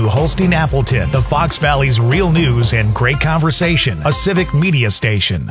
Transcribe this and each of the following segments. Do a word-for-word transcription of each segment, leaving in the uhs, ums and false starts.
Holstein Appleton, the Fox Valley's real news and great conversation, a civic media station.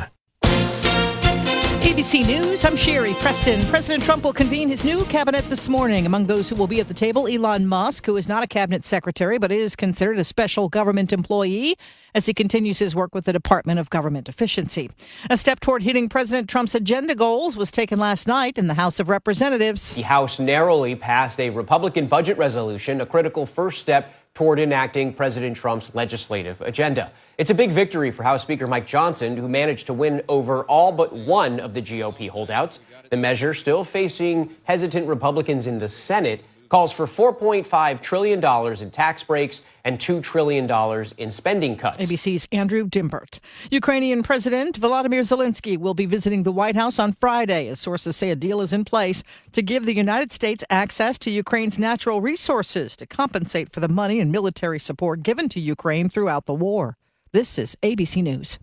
A B C News, I'm Sherry Preston. President Trump will convene his new cabinet this morning. Among those who will be at the table, Elon Musk, who is not a cabinet secretary but is considered a special government employee as he continues his work with the Department of Government Efficiency. A step toward hitting President Trump's agenda goals was taken last night in the House of Representatives. The House narrowly passed a Republican budget resolution, a critical first step toward enacting President Trump's legislative agenda. It's a big victory for House Speaker Mike Johnson, who managed to win over all but one of the G O P holdouts. The measure, still facing hesitant Republicans in the Senate, calls for four point five trillion dollars in tax breaks and two trillion dollars in spending cuts. A B C's Andrew Dimbert. Ukrainian President Volodymyr Zelensky will be visiting the White House on Friday, as sources say a deal is in place to give the United States access to Ukraine's natural resources to compensate for the money and military support given to Ukraine throughout the war. This is A B C News.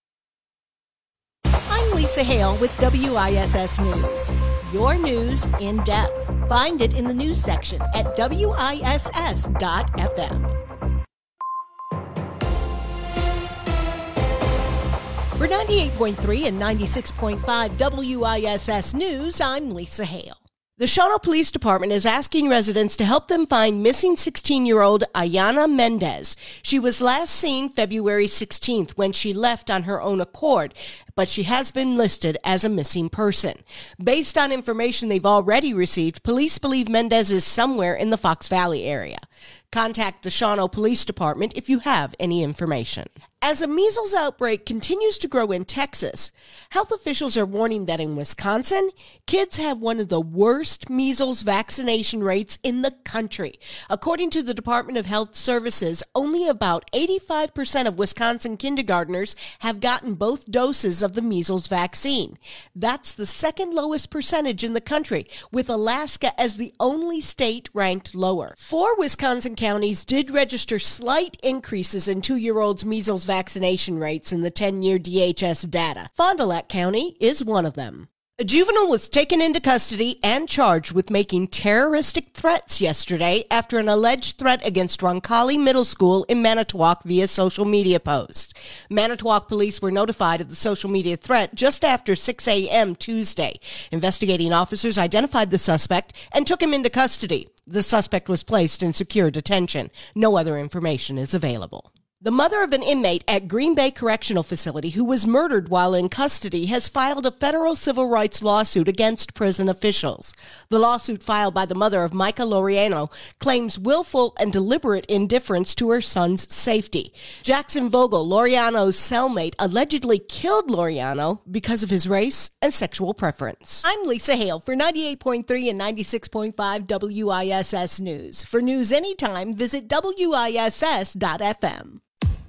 I'm Lisa Hale with W I S S News. Your news in depth. Find it in the news section at W I S S dot F M. For ninety-eight point three and ninety-six point five W I S S News, I'm Lisa Hale. The Shawano Police Department is asking residents to help them find missing sixteen-year-old Ayana Mendez. She was last seen February sixteenth when she left on her own accord, but she has been listed as a missing person. Based on information they've already received, police believe Mendez is somewhere in the Fox Valley area. Contact the Shawano Police Department if you have any information. As a measles outbreak continues to grow in Texas, health officials are warning that in Wisconsin, kids have one of the worst measles vaccination rates in the country. According to the Department of Health Services, only about eighty-five percent of Wisconsin kindergartners have gotten both doses of the measles vaccine. That's the second lowest percentage in the country, with Alaska as the only state ranked lower. Four Wisconsin counties did register slight increases in two-year-olds' measles vaccination rates in the ten-year D H S data. Fond du Lac County is one of them. A juvenile was taken into custody and charged with making terroristic threats yesterday after an alleged threat against Roncalli Middle School in Manitowoc via social media post. Manitowoc police were notified of the social media threat just after six a.m. Tuesday. Investigating officers identified the suspect and took him into custody. The suspect was placed in secure detention. No other information is available. The mother of an inmate at Green Bay Correctional Facility who was murdered while in custody has filed a federal civil rights lawsuit against prison officials. The lawsuit filed by the mother of Micah Laureano claims willful and deliberate indifference to her son's safety. Jackson Vogel, Laureano's cellmate, allegedly killed Laureano because of his race and sexual preference. I'm Lisa Hale for ninety-eight point three and ninety-six point five W I S S News. For news anytime, visit W I S S dot F M.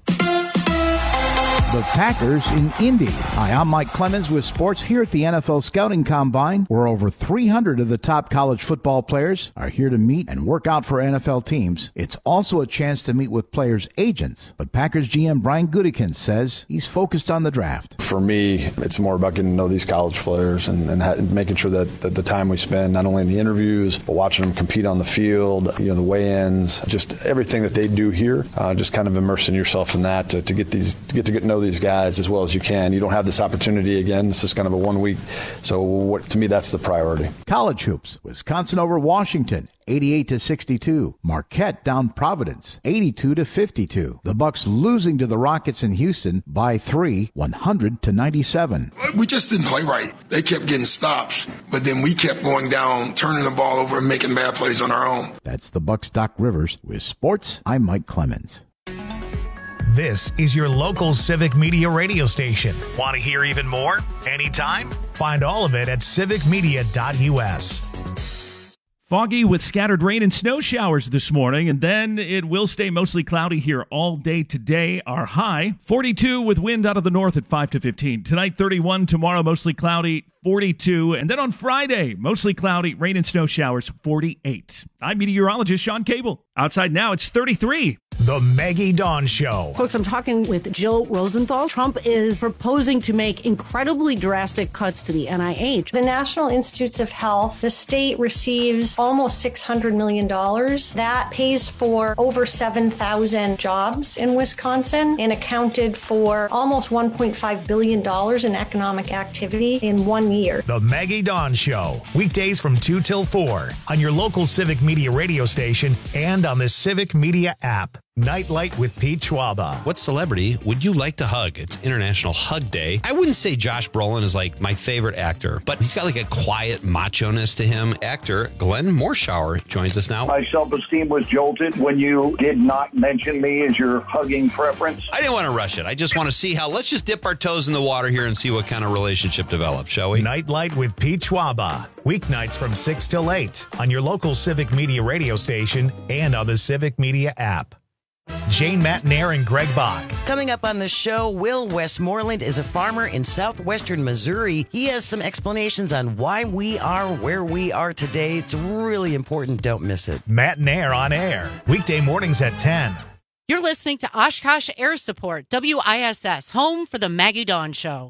The Packers in Indy. Hi, I'm Mike Clemens with sports here at the N F L Scouting Combine, where over three hundred of the top college football players are here to meet and work out for N F L teams. It's also a chance to meet with players' agents. But Packers G M Brian Gutekunst says he's focused on the draft. For me, it's more about getting to know these college players and, and ha- making sure that, that the time we spend, not only in the interviews, but watching them compete on the field, you know, the weigh-ins, just everything that they do here, uh, just kind of immersing yourself in that to, to get these, to get to get to know these guys as well as you can. You don't have this opportunity again. This is kind of a one week. So what, to me, that's the priority. College hoops. Wisconsin over Washington, eighty-eight to sixty-two. Marquette down Providence, eighty-two to fifty-two. The Bucks losing to the Rockets in Houston by three, one hundred to ninety-seven. We just didn't play right. They kept getting stops, but then we kept going down, turning the ball over and making bad plays on our own. That's the Bucks' Doc Rivers. With sports, I'm Mike Clemens. This is your local civic media radio station. Want to hear even more? Anytime? Find all of it at civic media dot U S. Foggy with scattered rain and snow showers this morning, and then it will stay mostly cloudy here all day today. Our high, forty-two with wind out of the north at five to fifteen. Tonight, thirty-one. Tomorrow, mostly cloudy, forty-two. And then on Friday, mostly cloudy, rain and snow showers, forty-eight. I'm meteorologist Sean Cable. Outside now, it's thirty-three. The Maggie Dawn Show. Folks, I'm talking with Jill Rosenthal. Trump is proposing to make incredibly drastic cuts to the N I H. The National Institutes of Health, the state receives almost six hundred million dollars. That pays for over seven thousand jobs in Wisconsin and accounted for almost one point five billion dollars in economic activity in one year. The Maggie Dawn Show. Weekdays from two till four on your local Civic Media radio station and on the Civic Media app. Nightlight with Pete Schwaba. What celebrity would you like to hug? It's International Hug Day. I wouldn't say Josh Brolin is like my favorite actor, but he's got like a quiet macho-ness to him. Actor Glenn Morshower joins us now. My self-esteem was jolted when you did not mention me as your hugging preference. I didn't want to rush it. I just want to see how, let's just dip our toes in the water here and see what kind of relationship develops, shall we? Nightlight with Pete Schwaba. Weeknights from six till eight on your local Civic Media radio station and on the Civic Media app. Jane Matnair and Greg Bach. Coming up on the show, Will Westmoreland is a farmer in southwestern Missouri. He has some explanations on why we are where we are today. It's really important. Don't miss it. Matnair on air. Weekday mornings at ten. You're listening to Oshkosh Air Support, W I S S, home for the Maggie Dawn Show.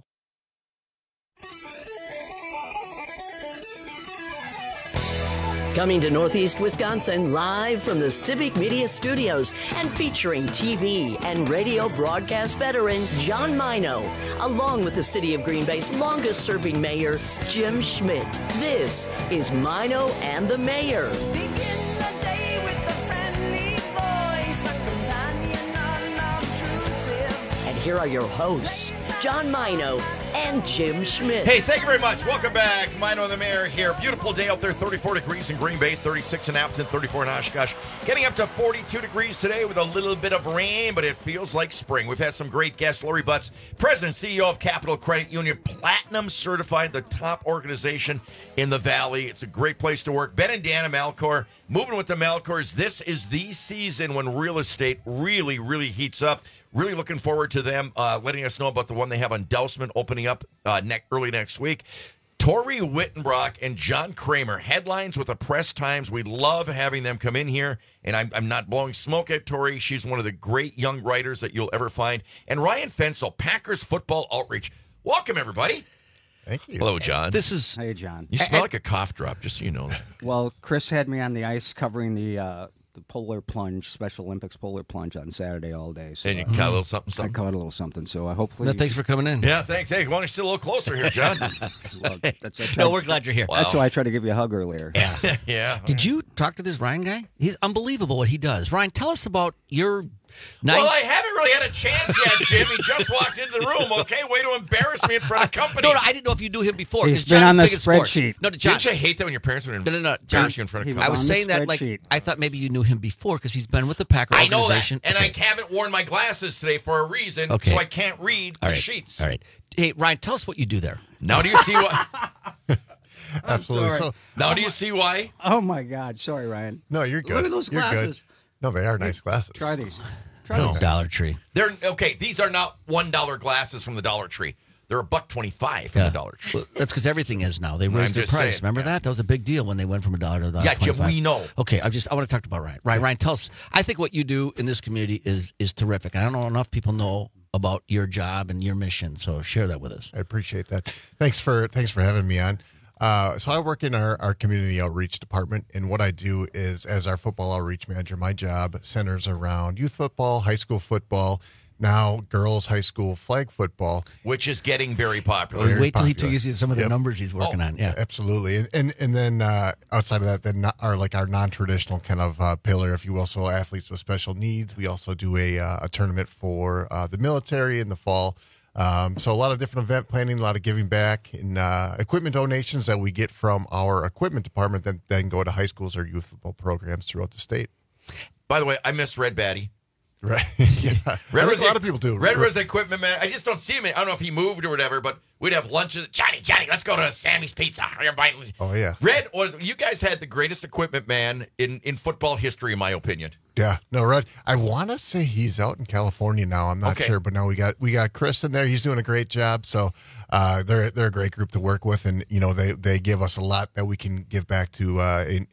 Coming to Northeast Wisconsin live from the Civic Media Studios and featuring T V and radio broadcast veteran John Mino, along with the City of Green Bay's longest-serving mayor, Jim Schmidt. This is Mino and the Mayor. Begin the day with a friendly voice, a companion unobtrusive. And here are your hosts, John Mino and Jim Schmidt. Hey, thank you very much. Welcome back. Mino and the Mayor here. Beautiful day out there, thirty-four degrees in Green Bay, thirty-six in Appleton, thirty-four in Oshkosh. Getting up to forty-two degrees today with a little bit of rain, but it feels like spring. We've had some great guests. Lori Butts, President and C E O of Capital Credit Union, Platinum certified, the top organization in the Valley. It's a great place to work. Ben and Dana Malcor, moving with the Malcors. This is the season when real estate really, really heats up. Really looking forward to them uh, letting us know about the one they have on Dousman opening up uh, ne- early next week. Tori Wittenbrock and John Kramer, headlines with the Press Times. We love having them come in here, and I'm, I'm not blowing smoke at Tori. She's one of the great young writers that you'll ever find. And Ryan Fensel, Packers Football Outreach. Welcome, everybody. Thank you. Hello, John. This is... Hey, John. You smell like a cough drop, just so you know. Well, Chris had me on the ice covering the... Uh, the polar plunge, Special Olympics polar plunge on Saturday all day. So, and you uh, caught a little something, something. I caught a little something, so I hopefully... No, thanks for coming in. Yeah, thanks. Hey, why don't you sit a little closer here, John? well, that's, tried, no, we're glad you're here. That's wow. why I tried to give you a hug earlier. Yeah. yeah. Did you talk to this Ryan guy? He's unbelievable what he does. Ryan, tell us about your... Nine... Well, I haven't really had a chance yet, Jim. He just walked into the room. Okay, way to embarrass me in front of company. No, no, I didn't know if you knew him before. He's John been on the big spreadsheet. No, John, didn't you hate that when your parents were in, no, no, no, John, you in front of company? I was saying that like I thought maybe you knew him before because he's been with the Packer I know organization. that, and okay. I haven't worn my glasses today for a reason, okay. so I can't read All the right. sheets. All right. Hey, Ryan, tell us what you do there. Now do you see what? Absolutely. Sorry. So now do you see why? Oh my God! Sorry, Ryan. No, you're good. Look at those you're glasses. Good. No, they are nice glasses. Try these. Try no. these. Dollar Tree. They're okay. These are not one dollar glasses from the Dollar Tree. They're a buck twenty-five from yeah. the Dollar Tree. Well, that's because everything is now. They I'm raised their just price. saying, Remember yeah. that? That was a big deal when they went from a dollar to a dollar. Yeah, Jim, we know. Okay, I just I want to talk about Ryan. Ryan, Ryan, tell us. I think what you do in this community is is terrific. I don't know enough people know about your job and your mission, so share that with us. I appreciate that. Thanks for thanks for having me on. Uh, so I work in our, our community outreach department, and what I do is, as our football outreach manager, my job centers around youth football, high school football, now girls high school flag football, which is getting very popular. Very Wait till popular. he tells you some of the yep. numbers he's working oh, on. Yeah, absolutely. And and, and then uh, outside of that, then not, our like our non-traditional kind of uh, pillar, if you will, so athletes with special needs. We also do a uh, a tournament for uh, the military in the fall. Um, so a lot of different event planning, a lot of giving back, and uh, equipment donations that we get from our equipment department that then go to high schools or youth football programs throughout the state. By the way, I miss Red Batty. Right. yeah. Red was a lot of people do. Red was equipment man. I just don't see him. I don't know if he moved or whatever, but we'd have lunches. Johnny, Johnny, let's go to Sammy's Pizza. Oh, yeah. Red was, you guys had the greatest equipment man in, in football history, in my opinion. Yeah. No, Red, I want to say he's out in California now. I'm not okay. sure, but no, we got we got Chris in there. He's doing a great job. So uh, they're they're a great group to work with, and you know they, they give us a lot that we can give back to uh, in, in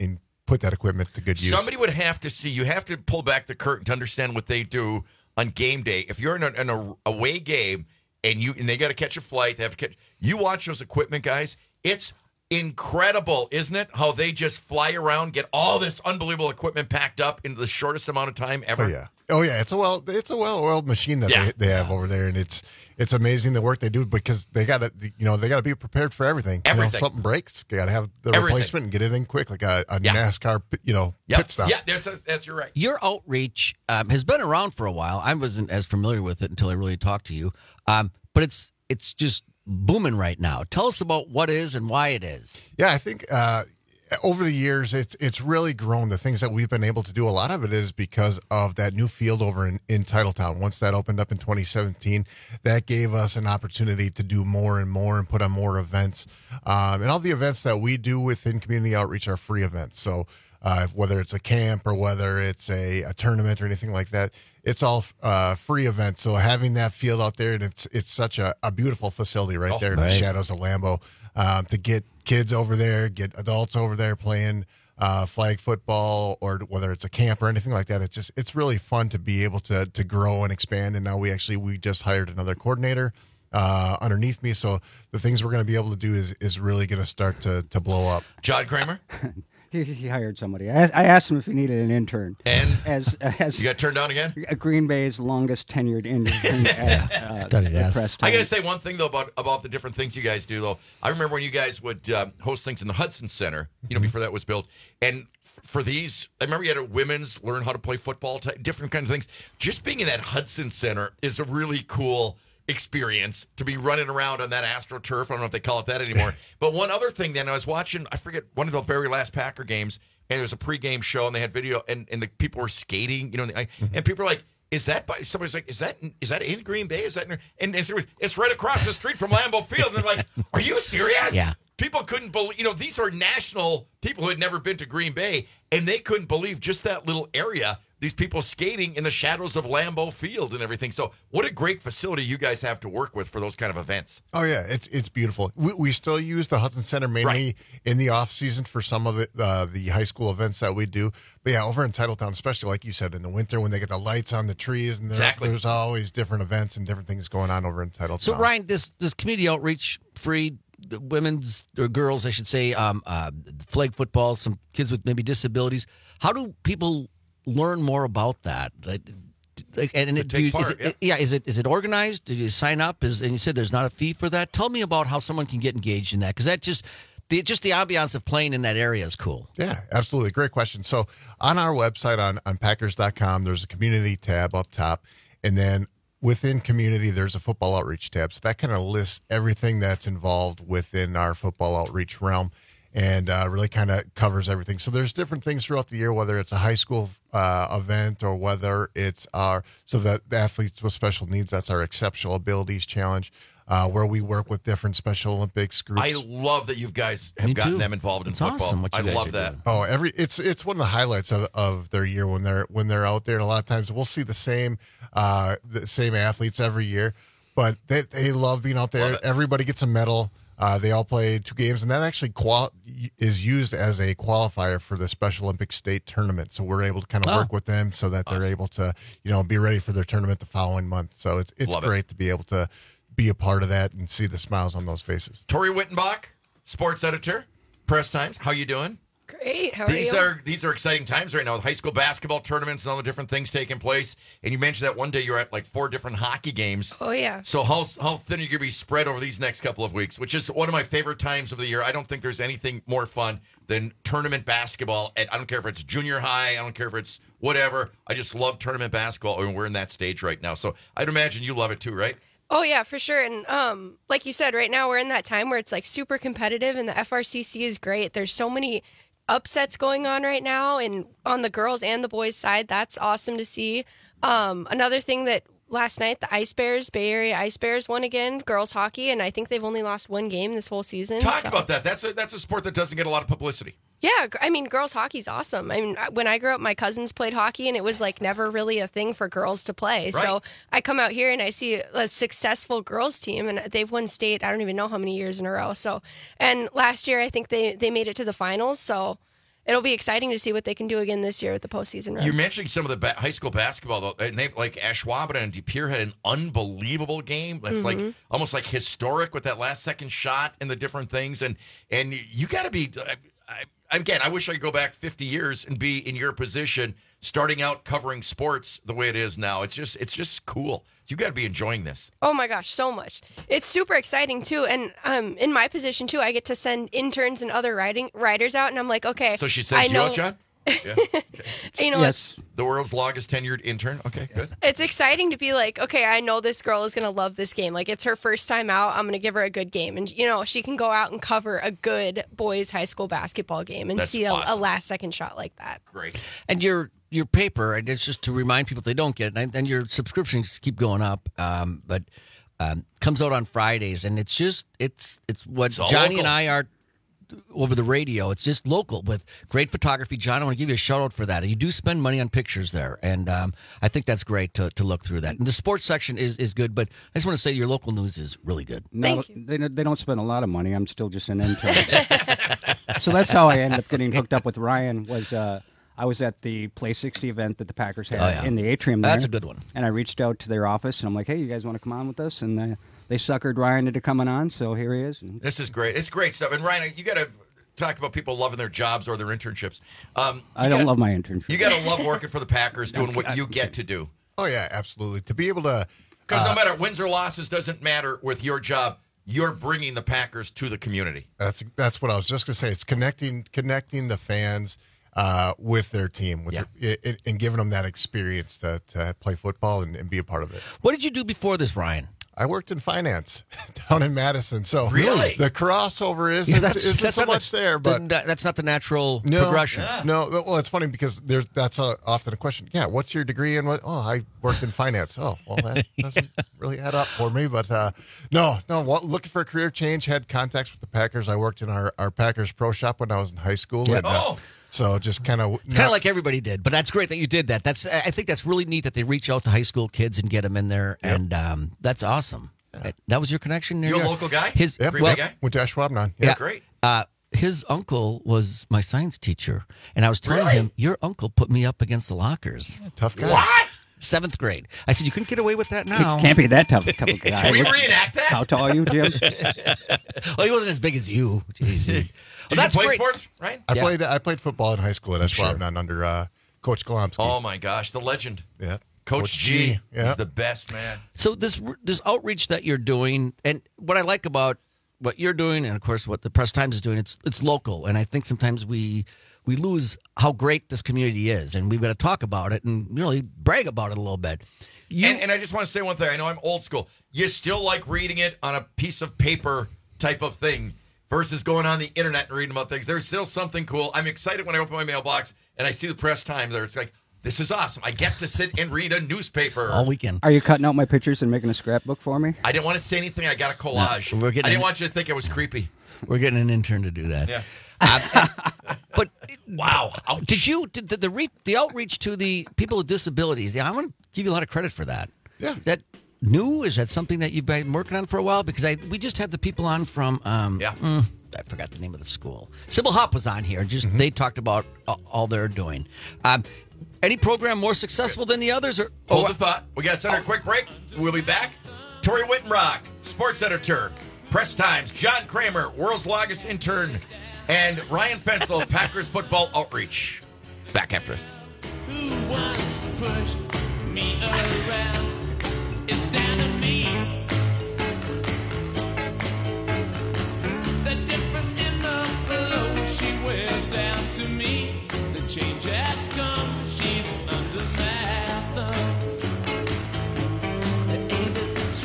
put that equipment to good use. Somebody would have to see. You have to pull back the curtain to understand what they do on game day. If you're in a, in a away game and you and they got to catch a flight, they have to catch. You watch those equipment guys. It's incredible, isn't it? How they just fly around, get all this unbelievable equipment packed up into the shortest amount of time ever. Oh yeah, oh yeah. It's a well, it's a well-oiled machine that Yeah. they, they have over there, and it's it's amazing the work they do because they got to, you know, they got to be prepared for everything. You know, Everything. if something breaks, they got to have the Everything. replacement and get it in quick, like a, a Yeah. NASCAR, you know, Yep. pit stop. Yeah, that's, that's you're right. Your outreach um, has been around for a while. I wasn't as familiar with it until I really talked to you. Um, but it's it's just booming right now. Tell us about what is and why it is. Yeah, I think uh, over the years, it's it's really grown. The things that we've been able to do, a lot of it is because of that new field over in, in Titletown. Once that opened up in twenty seventeen, that gave us an opportunity to do more and more and put on more events. Um, and all the events that we do within community outreach are free events. So uh, whether it's a camp or whether it's a, a tournament or anything like that, it's all uh, free events. So having that field out there, and it's it's such a, a beautiful facility right Oh, there in right. the shadows of Lambeau, um, to get kids over there, get adults over there playing uh, flag football, or whether it's a camp or anything like that. It's just it's really fun to be able to to grow and expand. And now we actually we just hired another coordinator uh, underneath me, so the things we're going to be able to do is is really going to start to to blow up. John Kramer, He, he hired somebody. I, I asked him if he needed an intern. And as as you got turned down again. Green Bay's longest tenured intern at, uh, at Press I got to Time. say one thing though about about the different things you guys do though. I remember when you guys would uh, host things in the Hudson Center, you know, before that was built, and f- for these, I remember you had a women's learn how to play football, type, different kinds of things. Just being in that Hudson Center is a really cool experience to be running around on that AstroTurf. I don't know if they call it that anymore. But one other thing, then I was watching, I forget, one of the very last Packer games, and there was a pregame show, and they had video, and, and the people were skating, you know, and, I, and people were like, is that by, somebody's like, is that is that in Green Bay? Is that in, and it's, it's right across the street from Lambeau Field. And they're like, are you serious? Yeah. People couldn't believe, you know, these are national people who had never been to Green Bay, and they couldn't believe just that little area, these people skating in the shadows of Lambeau Field and everything. So what a great facility you guys have to work with for those kind of events. Oh yeah, it's it's beautiful. We, we still use the Hudson Center mainly Right. in the off season for some of the uh, the high school events that we do. But yeah, over in Titletown, especially like you said, in the winter when they get the lights on the trees, and there, Exactly. there's always different events and different things going on over in Titletown. So, Ryan, this this community outreach, free the women's or girls, I should say, um, uh, flag football, some kids with maybe disabilities. How do people learn more about that? Like, like, and, and To it, take do you, part, is it, yeah. is it is it organized? Did you sign up? Is and you said there's not a fee for that? Tell me about how someone can get engaged in that, because that just the just the ambiance of playing in that area is cool. Yeah, absolutely. Great question. So on our website on, on Packers dot com, there's a community tab up top. And then within community, there's a football outreach tab. So that kind of lists everything that's involved within our football outreach realm, and uh, really kind of covers everything. So there's different things throughout the year, whether it's a high school uh, event or whether it's our, so that the athletes with special needs, that's our Exceptional Abilities Challenge. Uh, where we work with different Special Olympics groups. I love that you guys have Me gotten too. them involved in It's football. awesome what you I guys love are that. doing. Oh, every it's it's one of the highlights of, of their year when they're when they're out there. And a lot of times we'll see the same uh, the same athletes every year, but they they love being out there. Everybody gets a medal. Uh, they all play two games, and that actually qual- is used as a qualifier for the Special Olympics state tournament. So we're able to kind of Oh. work with them so that they're able to, you know, be ready for their tournament the following month. So it's it's Love it. great to be able to be a part of that and see the smiles on those faces. Tori Wittenbach, sports editor, Press Times. How you doing? Great. How are these you? are these are exciting times right now with high school basketball tournaments and all the different things taking place. And you mentioned that one day you're at like four different hockey games. Oh, yeah. So how how thin are you going to be spread over these next couple of weeks? Which is one of my favorite times of the year. I don't think there's anything more fun than tournament basketball. At, I don't care if it's junior high. I don't care if it's whatever. I just love tournament basketball, and we're in that stage right now. So I'd imagine you love it too, right? Oh yeah, for sure. And um, like you said, right now we're in that time where it's like super competitive, and the F R C C is great. There's so many upsets going on right now, and on the girls and the boys side, that's awesome to see. Um, another thing that last night, the Ice Bears, Bay Area Ice Bears, won again, girls hockey, and I think they've only lost one game this whole season. Talk so- about that. That's a that's a sport that doesn't get a lot of publicity. Yeah, gr- I mean, girls hockey's awesome. I mean, I- when I grew up, my cousins played hockey, and it was like never really a thing for girls to play. Right. So I come out here and I see a successful girls team, and they've won state. I don't even know how many years in a row. So, and last year I think they they made it to the finals. So, it'll be exciting to see what they can do again this year with the postseason run. You're mentioning some of the ba- high school basketball, though, and they like Ashwaubenon and De Pere had an unbelievable game. That's Mm-hmm. like almost like historic with that last second shot and the different things. And and you got to be. I, I, again, I wish I could go back fifty years and be in your position, starting out covering sports the way it is now. It's just it's just cool. You got to be enjoying this. Oh my gosh, so much. It's super exciting too. And um, in my position too, I get to send interns and other writing writers out, and I'm like, okay. So she sends I you know, out, John? Yeah. You know, Yes. The world's longest tenured intern. Okay, good. it's exciting to be like, okay, I know this girl is going to love this game. Like, it's her first time out. I'm going to give her a good game. And, you know, she can go out and cover a good boys high school basketball game and That's see a, a awesome. last second shot like that. Great. And your your paper, and it's just to remind people if they don't get it, and, and your subscriptions keep going up, um, but um, comes out on Fridays, and it's just it's it's what It's all Johnny local. and I are over the radio. It's just local with great photography. John, I want to give you a shout out for that. You do spend money on pictures there, and um, I think that's great to, to look through that. And the sports section is, is good, but I just want to say your local news is really good. No, they don't- they don't spend a lot of money. I'm still just an intern. So that's how I ended up getting hooked up with Ryan. Was uh, I was at the Play sixty event that the Packers had Oh, yeah. in the atrium there. That's a good one. And I reached out to their office, and I'm like, hey, you guys want to come on with us? And uh, they suckered Ryan into coming on, so here he is. And This is great. It's great stuff. And Ryan, you got to talk about people loving their jobs or their internships. Um, I you don't gotta- love my internship. You got to love working for the Packers, doing what you get to do. Oh yeah, absolutely. To be able to, Because uh, no matter wins or losses, doesn't matter with your job. You're bringing the Packers to the community. That's that's what I was just gonna say. It's connecting connecting the fans uh, with their team, with their, and, and giving them that experience to, to play football and, and be a part of it. What did you do before this, Ryan? I worked in finance down in Madison, so Really? the crossover isn't, Yeah, that's- isn't that's so not much the- there. But the- that's not the natural no, progression. No, well, it's funny because there's that's a, often a question. Yeah, what's your degree in what? Oh, I worked in finance. Oh, well, that doesn't really add up for me. But uh, no, no, well, looking for a career change. Had contacts with the Packers. I worked in our, our Packers pro shop when I was in high school. Yeah. And, uh, Oh. so just kind of It's kind of like everybody did, but that's great that you did that. That's I think that's really neat that they reach out to high school kids and get them in there, and um, that's awesome. That was your connection there. You a Yeah. local guy? His Yep. Green well, Bay guy? went to Ashwaubenon. Yeah, great. Uh, his uncle was my science teacher, and I was telling Really? him, "Your uncle put me up against the lockers." Tough guy. What? Seventh grade. I said, "You couldn't get away with that now." It can't be that tough, tough a guy. Can we reenact that? How tall are you, Jim? Well, he wasn't as big as you. Jeez. Did Well, that's you play great. sports, right? I Yeah. played I played football in high school at Ashwaubenon under uh, Coach Golomsky. Oh, my gosh. The legend. yeah, Coach, G. Yeah, He's the best, man. So this this outreach that you're doing, and what I like about what you're doing, and of course what the Press Times is doing, it's it's local, and I think sometimes we we lose how great this community is, and we've got to talk about it and really brag about it a little bit. You, and, and I just want to say one thing. I know I'm old school. You still like reading it on a piece of paper type of thing versus going on the internet and reading about things. There's still something cool. I'm excited when I open my mailbox and I see the Press Times there. It's like, this is awesome. I get to sit and read a newspaper. all weekend. Are you cutting out my pictures and making a scrapbook for me? I didn't want to say anything. I got a collage. No, we're getting- I didn't want you to think it was creepy. We're getting an intern to do that. Yeah. Um, but Wow. Ouch. did you did the the, re, the outreach to the people with disabilities? Yeah, I want to give you a lot of credit for that. Yeah. Is that new? Is that something that you've been working on for a while? Because I we just had the people on from um, Yeah. mm, I forgot the name of the school. Sybil Hop was on here. Just they talked about uh, all they're doing. Um, any program more successful than the others? Or Hold or- the thought. We got to send her a quick break. We'll be back. Tori Wittenrock, sports editor, Press Times, John Kramer, world's longest intern, and Ryan Fensel, Packers football outreach. Back after this. Who wants to push me around? It's down to me. The difference in the clothes she wears down to me. The change has come. She's under my thumb. Ain't it the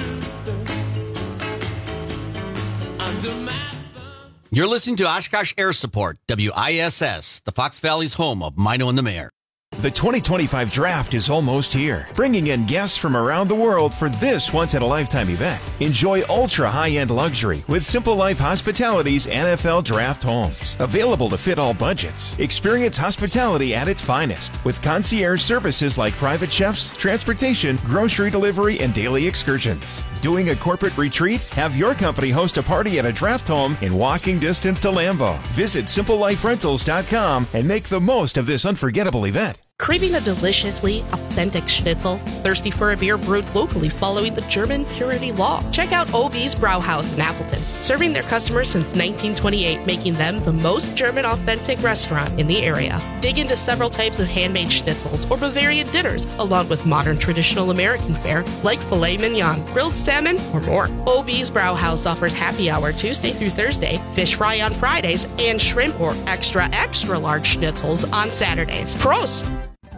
truth? Under my You're listening to Oshkosh Air Support, W I S S, the Fox Valley's home of Mino and the Mayor. The twenty twenty-five draft is almost here, bringing in guests from around the world for this once-in-a-lifetime event. Enjoy ultra-high-end luxury with Simple Life Hospitality's N F L Draft Homes. Available to fit all budgets. Experience hospitality at its finest with concierge services like private chefs, transportation, grocery delivery, and daily excursions. Doing a corporate retreat? Have your company host a party at a draft home in walking distance to Lambeau. Visit simple life rentals dot com and make the most of this unforgettable event. Craving a deliciously authentic schnitzel? Thirsty for a beer brewed locally following the German purity law? Check out O B's Brauhaus in Appleton, serving their customers since nineteen twenty-eight, making them the most German authentic restaurant in the area. Dig into several types of handmade schnitzels or Bavarian dinners, along with modern traditional American fare like filet mignon, grilled salmon, or more. O B's Brauhaus offers happy hour Tuesday through Thursday, fish fry on Fridays, and shrimp or extra, extra large schnitzels on Saturdays. Prost!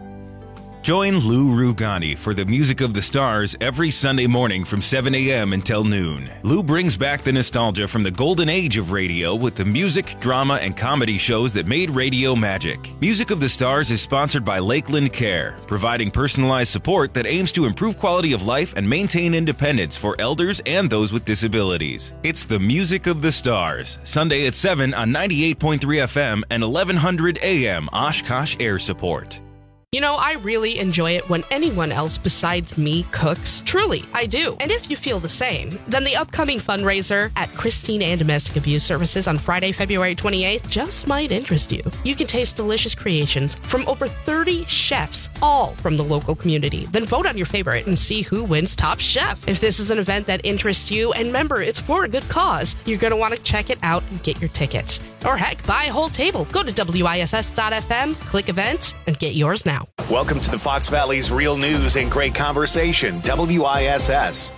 Join Lou Rugani for the Music of the Stars every Sunday morning from seven a.m. until noon. Lou brings back the nostalgia from the golden age of radio with the music, drama, and comedy shows that made radio magic. Music of the Stars is sponsored by Lakeland Care, providing personalized support that aims to improve quality of life and maintain independence for elders and those with disabilities. It's the Music of the Stars, Sunday at seven on ninety-eight point three F M and eleven hundred A M Oshkosh Air Support. You know, I really enjoy it when anyone else besides me cooks. Truly, I do. And if you feel the same, then the upcoming fundraiser at Christine and Domestic Abuse Services on Friday, February twenty-eighth just might interest you. You can taste delicious creations from over thirty chefs, all from the local community. Then vote on your favorite and see who wins Top Chef. If this is an event that interests you, and remember, it's for a good cause, you're going to want to check it out and get your tickets. Or heck, buy a whole table. Go to W I S S dot F M, click events, and get yours now. Welcome to the Fox Valley's real news and great conversation, W I S S.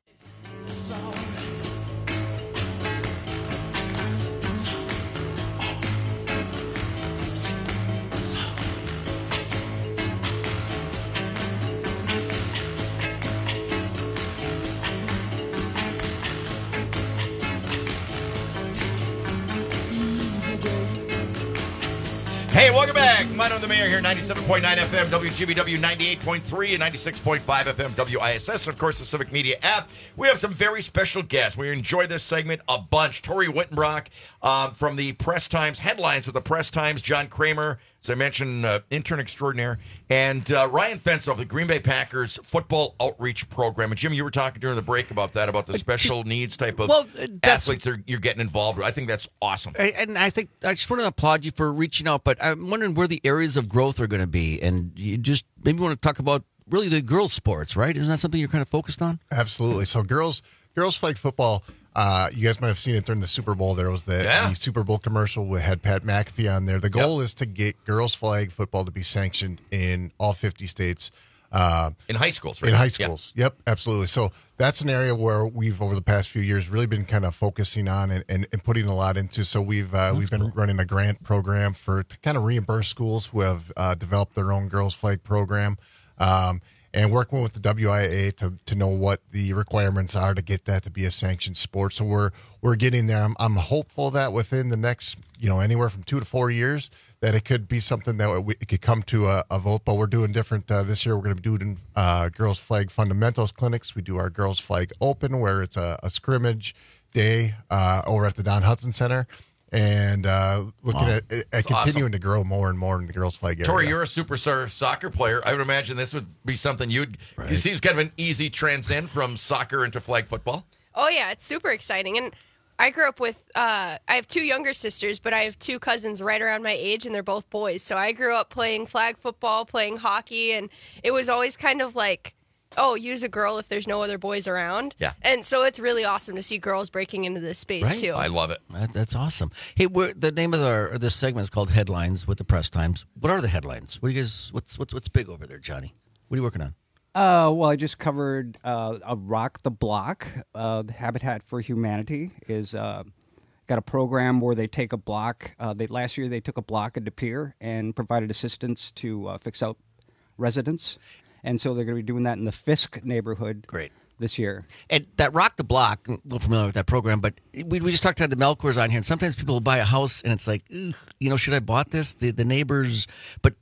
Hey, welcome back. Mino the Mayor here, ninety-seven point nine F M, W G B W ninety-eight point three and ninety-six point five F M, W I S S, and of course the Civic Media app. We have some very special guests. We enjoy this segment a bunch. Tori Wittenbrock um, from the Press Times, headlines with the Press Times, John Kramer, as I mentioned, uh, intern extraordinaire, and uh, Ryan Fentzel of the Green Bay Packers football outreach program. And Jim, you were talking during the break about that, about the special needs type of well, athletes that you're getting involved with. I think that's awesome. And I think I just want to applaud you for reaching out, but I'm wondering where the areas of growth are going to be. And you just maybe want to talk about really the girls' sports, right? Isn't that something you're kind of focused on? Absolutely. So girls, girls flag football. Uh, you guys might have seen it during the Super Bowl. There was the, yeah. the Super Bowl commercial with had Pat McAfee on there. The goal yep. is to get girls flag football to be sanctioned in all fifty states. Uh, in high schools, right? In high schools. Yep. yep, absolutely. So that's an area where we've, over the past few years, really been kind of focusing on and, and, and putting a lot into. So we've uh, we've been cool. running a grant program for to kind of reimburse schools who have uh, developed their own girls flag program. Um, And working with the W I A to, to know what the requirements are to get that to be a sanctioned sport. So we're we're getting there. I'm, I'm hopeful that within the next, you know, anywhere from two to four years, that it could be something that we, it could come to a, a vote. But we're doing different uh, this year. We're going to be doing uh, girls flag fundamentals clinics. We do our girls flag open, where it's a, a scrimmage day uh, over at the Don Hudson Center. And uh, looking wow. at, at continuing awesome. to grow more and more in the girls' flag area. Tori, you're a superstar soccer player. I would imagine this would be something you'd. Right. It seems kind of an easy transcend from soccer into flag football. Oh yeah, it's super exciting. And I grew up with. Uh, I have two younger sisters, but I have two cousins right around my age, and they're both boys. So I grew up playing flag football, playing hockey, and it was always kind of like, oh, use a girl if there's no other boys around. Yeah. And so it's really awesome to see girls breaking into this space, right? too. I love it. That, that's awesome. Hey, we're, the name of our this segment is called Headlines with the Press Times. What are the headlines? What do you guys? What's what's what's big over there, Johnny? What are you working on? Uh, well, I just covered uh, a Rock the Block. Uh, the Habitat for Humanity is uh, got a program where they take a block. Uh, they last year they took a block at De Pere and provided assistance to uh, fix out residents. And so they're going to be doing that in the Fisk neighborhood Great. this year. And that Rock the Block, I'm a little familiar with that program, but we we just talked to the Melkors on here, and sometimes people will buy a house, and it's like, you know, should I bought this? The the neighbors, but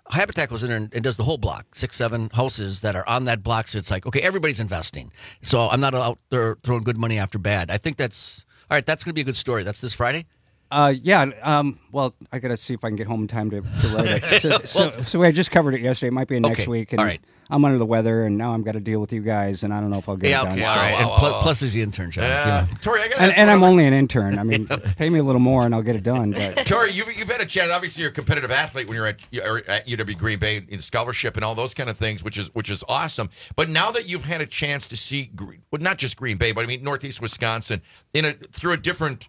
Habitat goes in there and, and does the whole block, six, seven houses that are on that block. So it's like, okay, everybody's investing. So I'm not out there throwing good money after bad. I think that's all right. That's going to be a good story. That's this Friday. Uh, yeah. Um, well, I got to see if I can get home in time to, to write it. So, so, so I just covered it yesterday. It might be next Okay, week. And all right. I'm under the weather, and now I've got to deal with you guys, and I don't know if I'll get Yeah, it done. okay, all right. And pl- plus is the intern job. Yeah. you know. Tori, I got to And, ask and one I'm other- only an intern. I mean, pay me a little more, and I'll get it done. But Tori, you've, you've had a chance. Obviously, you're a competitive athlete when you're at, you're at U W Green Bay in scholarship and all those kind of things, which is which is awesome. But now that you've had a chance to see, Green- well, not just Green Bay, but I mean Northeast Wisconsin in a through a different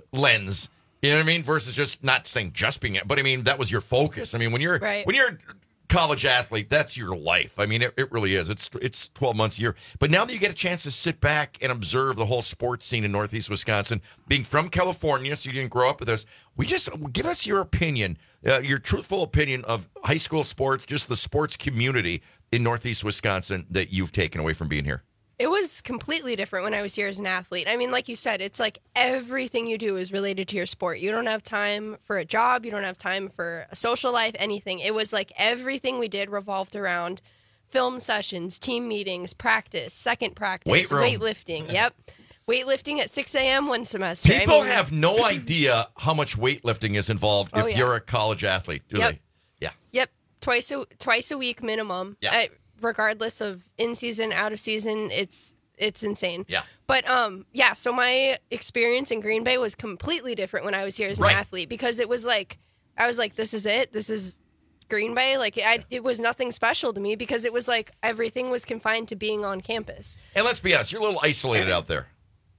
lens. You know what I mean? Versus just not saying just being it, but I mean that was your focus. I mean when you're Right. when you're a college athlete, that's your life. I mean it, it really is. It's it's twelve months a year. But now that you get a chance to sit back and observe the whole sports scene in Northeast Wisconsin, being from California, so you didn't grow up with us, we just give us your opinion, uh, your truthful opinion of high school sports, just the sports community in Northeast Wisconsin that you've taken away from being here. It was completely different when I was here as an athlete. I mean, like you said, it's like everything you do is related to your sport. You don't have time for a job. You don't have time for a social life, anything. It was like everything we did revolved around film sessions, team meetings, practice, second practice, Weight room. weightlifting. Yep. Weightlifting at six a.m. one semester. I People mean, have no idea how much weightlifting is involved Oh, if yeah. you're a college athlete, do Yep. they? Yeah. Yep. Twice a twice a week minimum. Yeah. I, regardless of in season, out of season, it's it's insane. Yeah. But um yeah, so my experience in Green Bay was completely different when I was here as an Right. athlete because it was like I was like, this is it. This is Green Bay. Like I, it was nothing special to me because it was like everything was confined to being on campus. And let's be honest, you're a little isolated out there.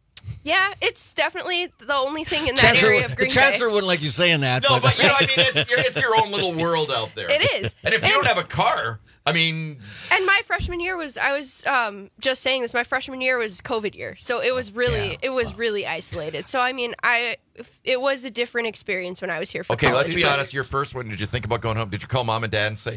Yeah, it's definitely the only thing in that Chancellor, area of the Green Bay. chancellor wouldn't like you saying that. No, but you know, I mean, it's, it's your own little world out there. It is. And if you don't have a car, I mean, And my freshman year was I was um, just saying this. My freshman year was COVID year, so it was really it was really isolated. So I mean, I it was a different experience when I was here for okay, college. let's be honest. Your first one, did you think about going home? Did you call mom and dad and say,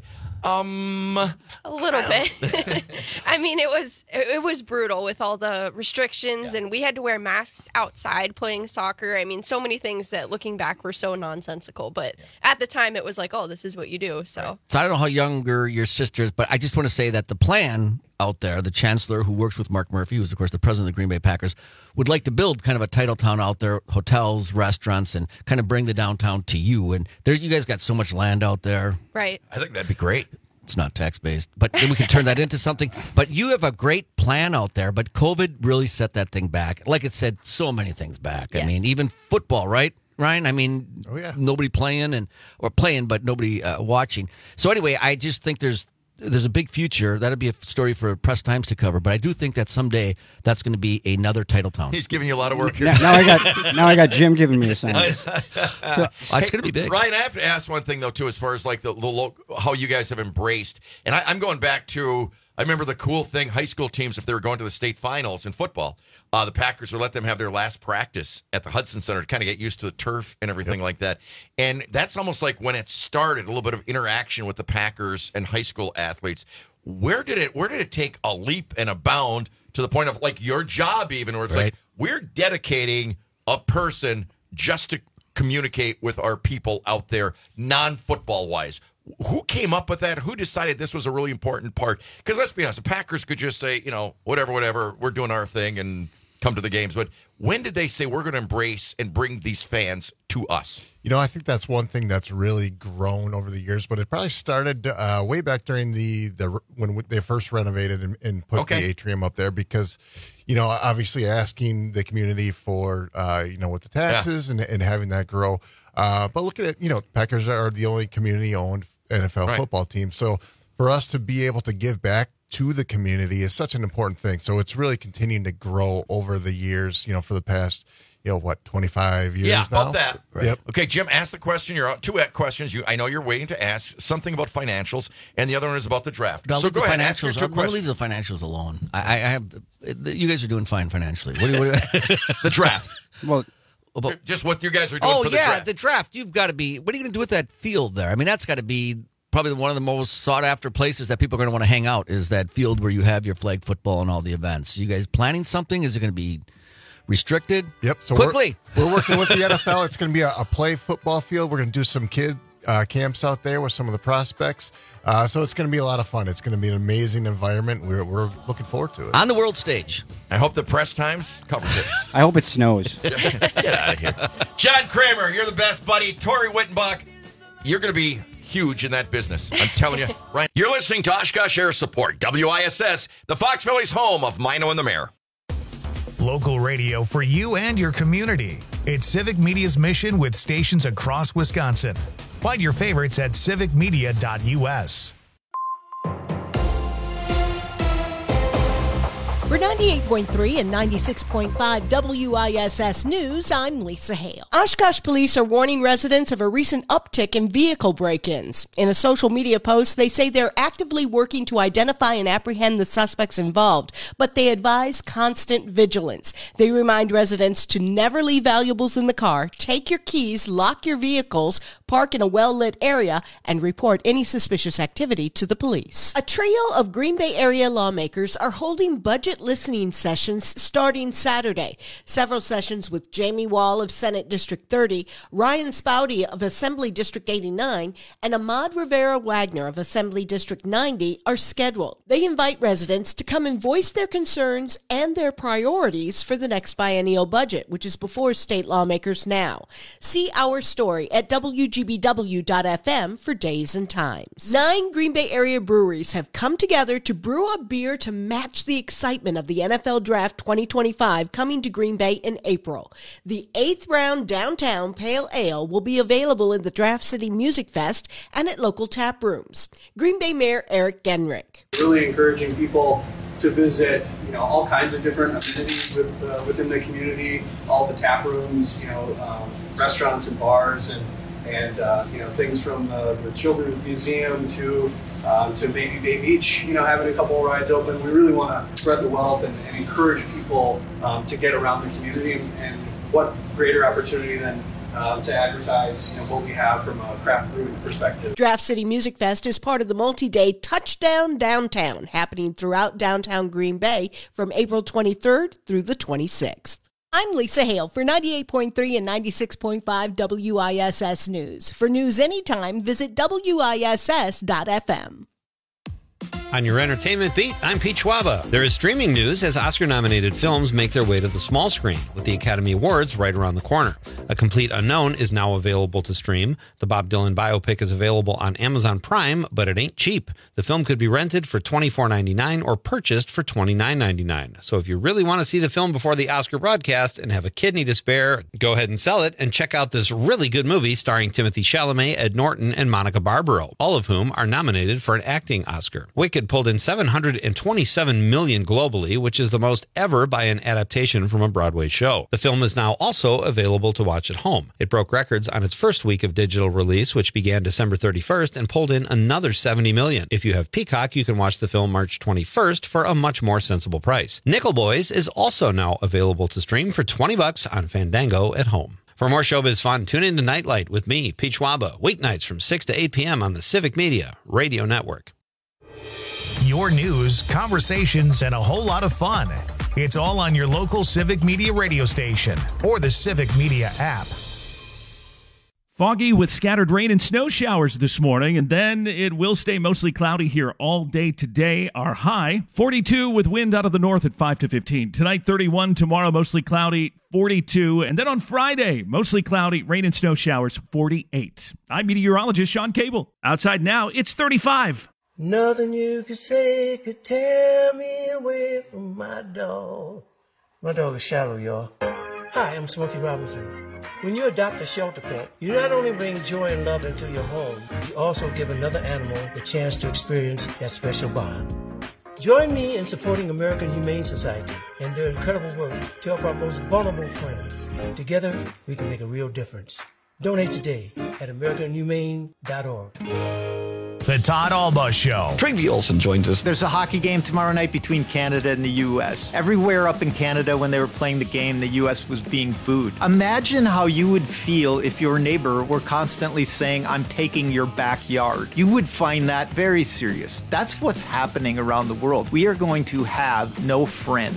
um, A little bit. I mean, it was it, it was brutal with all the restrictions, and we had to wear masks outside playing soccer. I mean, so many things that looking back were so nonsensical. But at the time, it was like, oh, this is what you do. So So I don't know how younger your sister is, but I just want to say that the plan out there, the chancellor who works with Mark Murphy, who's of course the president of the Green Bay Packers, would like to build kind of a title town out there, hotels, restaurants, and kind of bring the downtown to you. And there, you guys got so much land out there. right. I think that'd be great. It's not tax based, but then we can turn that into something. But you have a great plan out there, but COVID really set that thing back. Like it said, so many things back. I Yes. mean, even football, right? Ryan, I mean, Oh, yeah. nobody playing and or playing, but nobody uh, watching. So anyway, I just think there's there's a big future. That'd be a story for Press Times to cover. But I do think that someday that's going to be another title town. He's giving you a lot of work here. now, now I got now I got Jim giving me assignments. Oh, it's going to be big. Ryan, I have to ask one thing though too, as far as like the, the lo- how you guys have embraced, and I, I'm going back to. I remember the cool thing, high school teams, if they were going to the state finals in football, uh, the Packers would let them have their last practice at the Hudson Center to kind of get used to the turf and everything like that. And that's almost like when it started, a little bit of interaction with the Packers and high school athletes. Where did it where did it take a leap and a bound to the point of like your job even, where it's Right. like we're dedicating a person just to communicate with our people out there, non-football wise? Who came up with that? Who decided this was a really important part? Because let's be honest, the Packers could just say, you know, whatever, whatever, we're doing our thing and come to the games. But when did they say we're going to embrace and bring these fans to us? You know, I think that's one thing that's really grown over the years, but it probably started uh, way back during the, the when they first renovated and, and put Okay. the atrium up there because, you know, obviously asking the community for, uh, you know, with the taxes and, and having that grow. Uh, but look at it, you know, Packers are the only community-owned N F L Right. football team. So for us to be able to give back to the community is such an important thing. So it's really continuing to grow over the years, you know, for the past, you know, what, twenty-five years Yeah, now? about that. Yep. Okay, Jim, ask the question. You're out. Two questions. You, I know you're waiting to ask something about financials, and the other one is about the draft. Now, so leave go the ahead. Ask your financials. two I'm going to leave questions. the financials alone. I, I I have. You guys are doing fine financially. What do you? What do you The draft. Well, about, Just what you guys are doing oh for the yeah, draft. the draft. You've got to be. What are you going to do with that field there? I mean, that's got to be probably one of the most sought after places that people are going to want to hang out. Is that field where you have your flag football and all the events? You guys planning something? Is it going to be restricted? Yep. So quickly. We're, we're working with the N F L. It's going to be a, a play football field. We're going to do some kid uh, camps out there with some of the prospects. Uh, so it's going to be a lot of fun. It's going to be an amazing environment. We're, we're looking forward to it. On the world stage. I hope the Press Times covers it. I hope it snows. Get out of here. John Kramer, you're the best, buddy. Tori Wittenbach, you're going to be huge in that business. I'm telling you. Right. You're listening to Oshkosh Air Support, W I S S, the Fox Valley's home of Mino and the Mayor. Local radio for you and your community. It's Civic Media's mission with stations across Wisconsin. Find your favorites at civic media dot u s. For ninety-eight point three and ninety-six point five W I S S News, I'm Lisa Hale. Oshkosh police are warning residents of a recent uptick in vehicle break-ins. In a social media post, they say they're actively working to identify and apprehend the suspects involved, but they advise constant vigilance. They remind residents to never leave valuables in the car, take your keys, lock your vehicles, park in a well-lit area, and report any suspicious activity to the police. A trio of Green Bay area lawmakers are holding budget listening sessions starting Saturday. Several sessions with Jamie Wall of Senate District thirty, Ryan Spouty of Assembly District eighty-nine, and Ahmad Rivera Wagner of Assembly District ninety are scheduled. They invite residents to come and voice their concerns and their priorities for the next biennial budget, which is before state lawmakers now. See our story at w g b w dot f m for days and times. Nine Green Bay area breweries have come together to brew a beer to match the excitement of the N F L Draft twenty twenty-five coming to Green Bay in April. The eighth round Downtown Pale Ale will be available in the Draft City Music Fest and at local tap rooms. Green Bay Mayor Eric Genrich. Really encouraging people to visit, you know, all kinds of different amenities with, uh, within the community, all the tap rooms, you know, um, restaurants and bars, and and uh, you know, things from the, the Children's Museum to um, to maybe Bay Beach, you know, having a couple of rides open. We really want to spread the wealth and, and encourage people um, to get around the community, and, and what greater opportunity than um, to advertise, you know, what we have from a craft brewing perspective. Draft City Music Fest is part of the multi-day Touchdown Downtown, happening throughout downtown Green Bay from April twenty-third through the twenty-sixth. I'm Lisa Hale for ninety-eight point three and ninety-six point five W I S S News. For news anytime, visit w i s s dot f m. On your entertainment beat, I'm Pete Schwaba. There is streaming news as Oscar-nominated films make their way to the small screen, with the Academy Awards right around the corner. A Complete Unknown is now available to stream. The Bob Dylan biopic is available on Amazon Prime, but it ain't cheap. The film could be rented for twenty-four ninety-nine or purchased for twenty-nine ninety-nine. So if you really want to see the film before the Oscar broadcast and have a kidney to spare, go ahead and sell it and check out this really good movie starring Timothée Chalamet, Ed Norton, and Monica Barbaro, all of whom are nominated for an acting Oscar. Wicked pulled in seven hundred twenty-seven million dollars globally, which is the most ever by an adaptation from a Broadway show. The film is now also available to watch at home. It broke records on its first week of digital release, which began December thirty-first, and pulled in another seventy million dollars. If you have Peacock, you can watch the film March twenty-first for a much more sensible price. Nickel Boys is also now available to stream for twenty bucks on Fandango at home. For more showbiz fun, tune in to Nightlight with me, Pete Schwaba, weeknights from six to eight p.m. on the Civic Media Radio Network. Your news, conversations, and a whole lot of fun. It's all on your local Civic Media radio station or the Civic Media app. Foggy with scattered rain and snow showers this morning, and then it will stay mostly cloudy here all day today. Our high, forty-two with wind out of the north at five to fifteen. Tonight, thirty-one. Tomorrow, mostly cloudy, forty-two. And then on Friday, mostly cloudy, rain and snow showers, forty-eight. I'm meteorologist Sean Cable. Outside now, it's thirty-five. Nothing you could say could tear me away from my dog. My dog is Shallow, y'all. Hi, I'm Smokey Robinson. When you adopt a shelter pet, you not only bring joy and love into your home, you also give another animal the chance to experience that special bond. Join me in supporting American Humane Society and their incredible work to help our most vulnerable friends. Together, we can make a real difference. Donate today at american humane dot org. The Todd Alba Show. Travie Olson joins us. There's a hockey game tomorrow night between Canada and the U S. Everywhere up in Canada when they were playing the game, the U S was being booed. Imagine how you would feel if your neighbor were constantly saying, I'm taking your backyard. You would find that very serious. That's what's happening around the world. We are going to have no friends.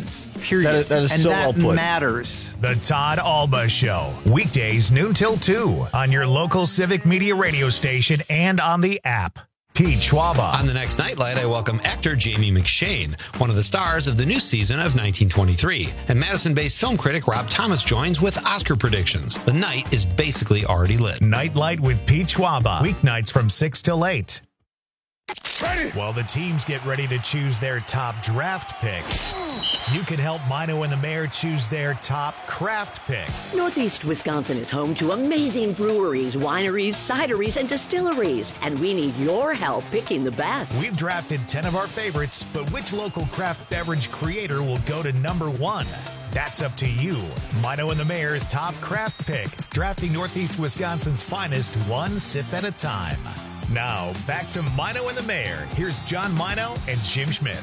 period. That is- that is and so that well put. matters. The Todd Alba Show, weekdays noon till two on your local Civic Media radio station and on the app. Pete Schwaba. On the next Nightlight, I welcome actor Jamie McShane, one of the stars of the new season of nineteen twenty-three. And Madison-based film critic Rob Thomas joins with Oscar predictions. The night is basically already lit. Nightlight with Pete Schwaba, weeknights from six till eight. Ready. While the teams get ready to choose their top draft pick, you can help Mino and the Mayor choose their top craft pick. Northeast Wisconsin is home to amazing breweries, wineries, cideries, and distilleries, and we need your help picking the best. We've drafted ten of our favorites, but which local craft beverage creator will go to number one? That's up to you. Mino and the Mayor's top craft pick, drafting Northeast Wisconsin's finest one sip at a time. Now, back to Mino and the Mayor. Here's John Mino and Jim Schmidt.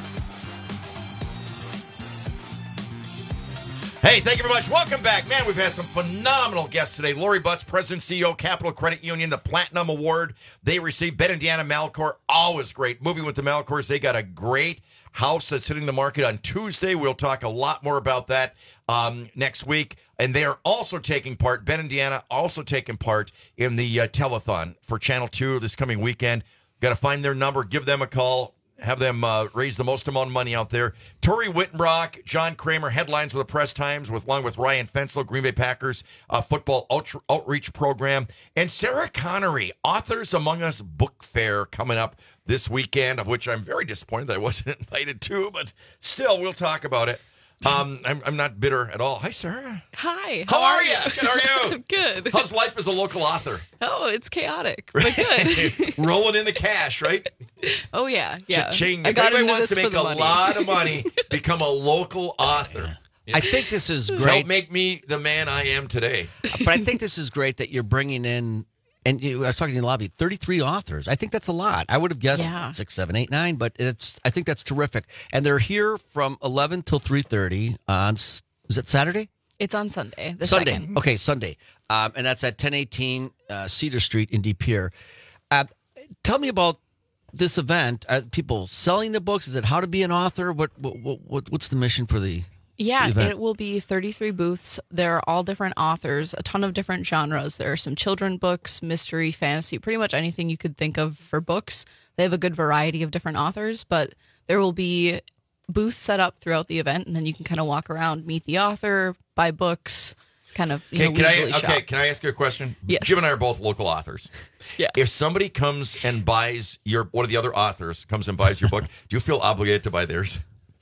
Hey, thank you very much. Welcome back. Man, we've had some phenomenal guests today. Lori Butts, President C E O, Capital Credit Union, the Platinum Award they received. Ben and Deanna Malcor, always great. Moving with the Malcors, they got a great house that's hitting the market on Tuesday. We'll talk a lot more about that um, next week. And they are also taking part, Ben and Deanna also taking part in the uh, telethon for Channel two this coming weekend. Got to find their number, give them a call, have them uh, raise the most amount of money out there. Tori Wittenbrock, John Kramer, headlines with the Press Times, with along with Ryan Fenslow, Green Bay Packers uh, football outr- outreach program. And Sarah Connery, Authors Among Us book fair coming up this weekend, of which I'm very disappointed that I wasn't invited to, but still, we'll talk about it. Um, I'm, I'm not bitter at all. Hi, Sarah. Hi. How, are you? Good, how are you? Good. How's life as a local author? Oh, it's chaotic, but good. Rolling in the cash, right? Oh, yeah. Yeah. Cha-ching. I If got anybody into wants to this make for a the money. lot of money, become a local author. I think this is To great. help make me the man I am today. But I think this is great that you're bringing in, and you, I was talking in the lobby, thirty-three authors. I think that's a lot. I would have guessed Yeah. six, seven, eight, nine, but it's. I think that's terrific. And they're here from eleven till three thirty on, s- is it Saturday? It's on Sunday. The Sunday. second. Okay, Sunday. Um, and that's at ten eighteen uh, Cedar Street in De Pere. Uh, tell me about this event. Are people selling the books? Is it how to be an author? What, what, what What's the mission for the Yeah, event? it will be thirty-three booths. They're all different authors, a ton of different genres. There are some children books, mystery, fantasy, pretty much anything you could think of for books. They have a good variety of different authors, but there will be booths set up throughout the event, and then you can kind of walk around, meet the author, buy books, kind of, you Okay, know, can I, leisurely okay, shop. can I ask you a question? Yes. Jim and I are both local authors. Yeah. If somebody comes and buys your, one of the other authors comes and buys your book, do you feel obligated to buy theirs?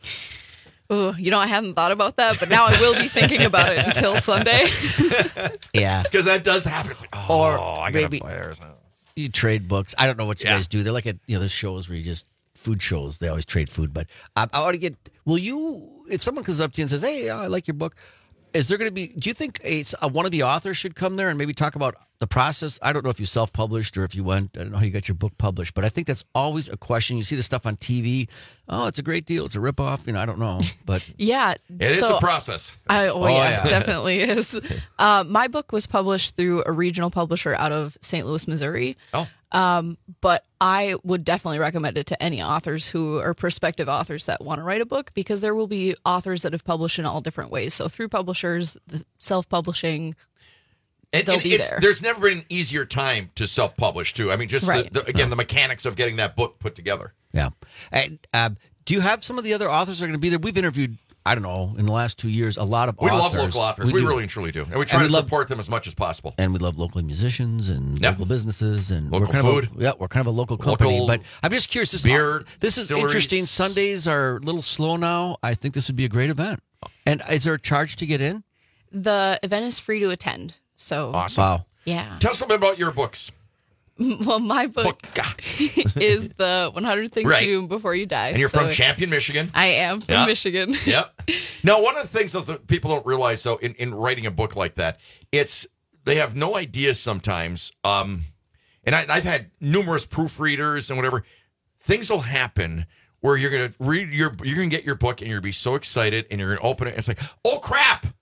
Oh, you know, I hadn't thought about that, but now I will be thinking about it until Sunday. Yeah. Because that does happen. It's like, oh, Or I got to maybe- buy theirs. You trade books. I don't know what you Yeah. guys do. They're like at you know, there's shows where you just food shows. They always trade food. But um, I want to get. Will you? If someone comes up to you and says, "Hey, I like your book," is there going to be? Do you think a, a wannabe author should come there and maybe talk about the process? I don't know if you self-published or if you went. I don't know how you got your book published, but I think that's always a question. You see the stuff on T V. Oh, it's a great deal. It's a ripoff. You know, I don't know, but Yeah. It is so a process. I, oh, Oh, yeah, yeah. definitely is. Uh, my book was published through a regional publisher out of Saint Louis, Missouri. Oh. Um, but I would definitely recommend it to any authors who are prospective authors that want to write a book, because there will be authors that have published in all different ways. So through publishers, the self-publishing, And, they'll and be it's, there. there's never been an easier time to self-publish, too. I mean, just, Right. the, the, again, the mechanics of getting that book put together. yeah. And, uh, do you have some of the other authors that are going to be there? We've interviewed. I don't know, in the last two years, a lot of We authors. love local authors. We, do. really and truly do. And we try And to we love- support them as much as possible. And we love local musicians and Yep. local businesses and Local we're kind food. Of a, yeah, we're kind of a local company. Local but I'm just curious. This beer, is this is distilleries. interesting. Sundays are a little slow now. I think this would be a great event. And is there a charge to get in? the event is free to attend. So Awesome. Wow. yeah. Tell us a bit about your books. Well, my book is the one hundred Things Right. You Do Before You Die. And you're So from Champion, Michigan. I am from Yeah. Michigan. Yep. Now, one of the things that the people don't realize, though, in, in writing a book like that, it's they have no idea sometimes. Um, and I, I've had numerous proofreaders and whatever. Things will happen where you're going to read your, you're going to get your book and you're going to be so excited and you're going to open it. And it's like, oh crap!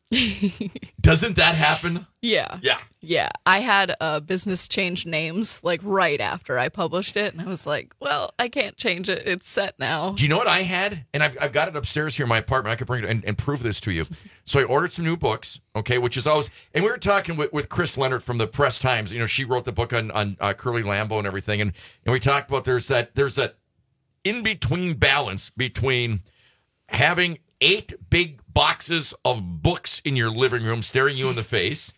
Doesn't that happen? Yeah. Yeah. Yeah. I had a business change names like right after I published it. And I was like, well, I can't change it. It's set now. Do you know what I had? And I've, I've got it upstairs here in my apartment. I could bring it and, and prove this to you. So I ordered some new books, okay, which is always, and we were talking with, with Chris Leonard from the Press Times. You know, she wrote the book on, on uh, Curly Lambeau and everything. And, and we talked about there's that, there's that in-between balance between having eight big boxes of books in your living room staring you in the face,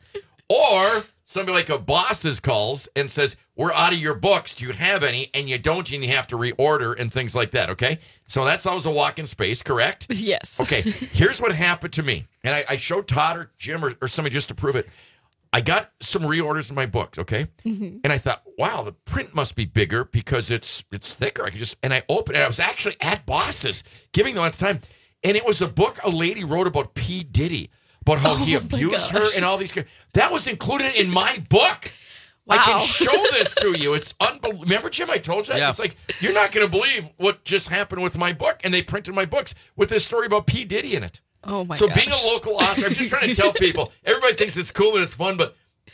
or somebody like a boss's calls and says, we're out of your books. Do you have any? And you don't, and you have to reorder and things like that, okay? So that's always a walk in space, correct? Yes. Okay, here's what happened to me. And I, I showed Todd or Jim or, or somebody just to prove it. I got some reorders in my books, okay? Mm-hmm. And I thought, wow, the print must be bigger because it's it's thicker. I could just, and I opened it. I was actually at Boss's giving them at the time. And it was a book a lady wrote about P. Diddy, about how Oh, he my abused her gosh. and all these. That was included in my book. I Wow. can show this to you. It's unbelievable. Remember, Jim, I told you that? Yeah. It's like, you're not going to believe what just happened with my book. And they printed my books with this story about P. Diddy in it. Oh, my so gosh. being a local author, I'm just trying to tell people, everybody thinks it's cool and it's fun, but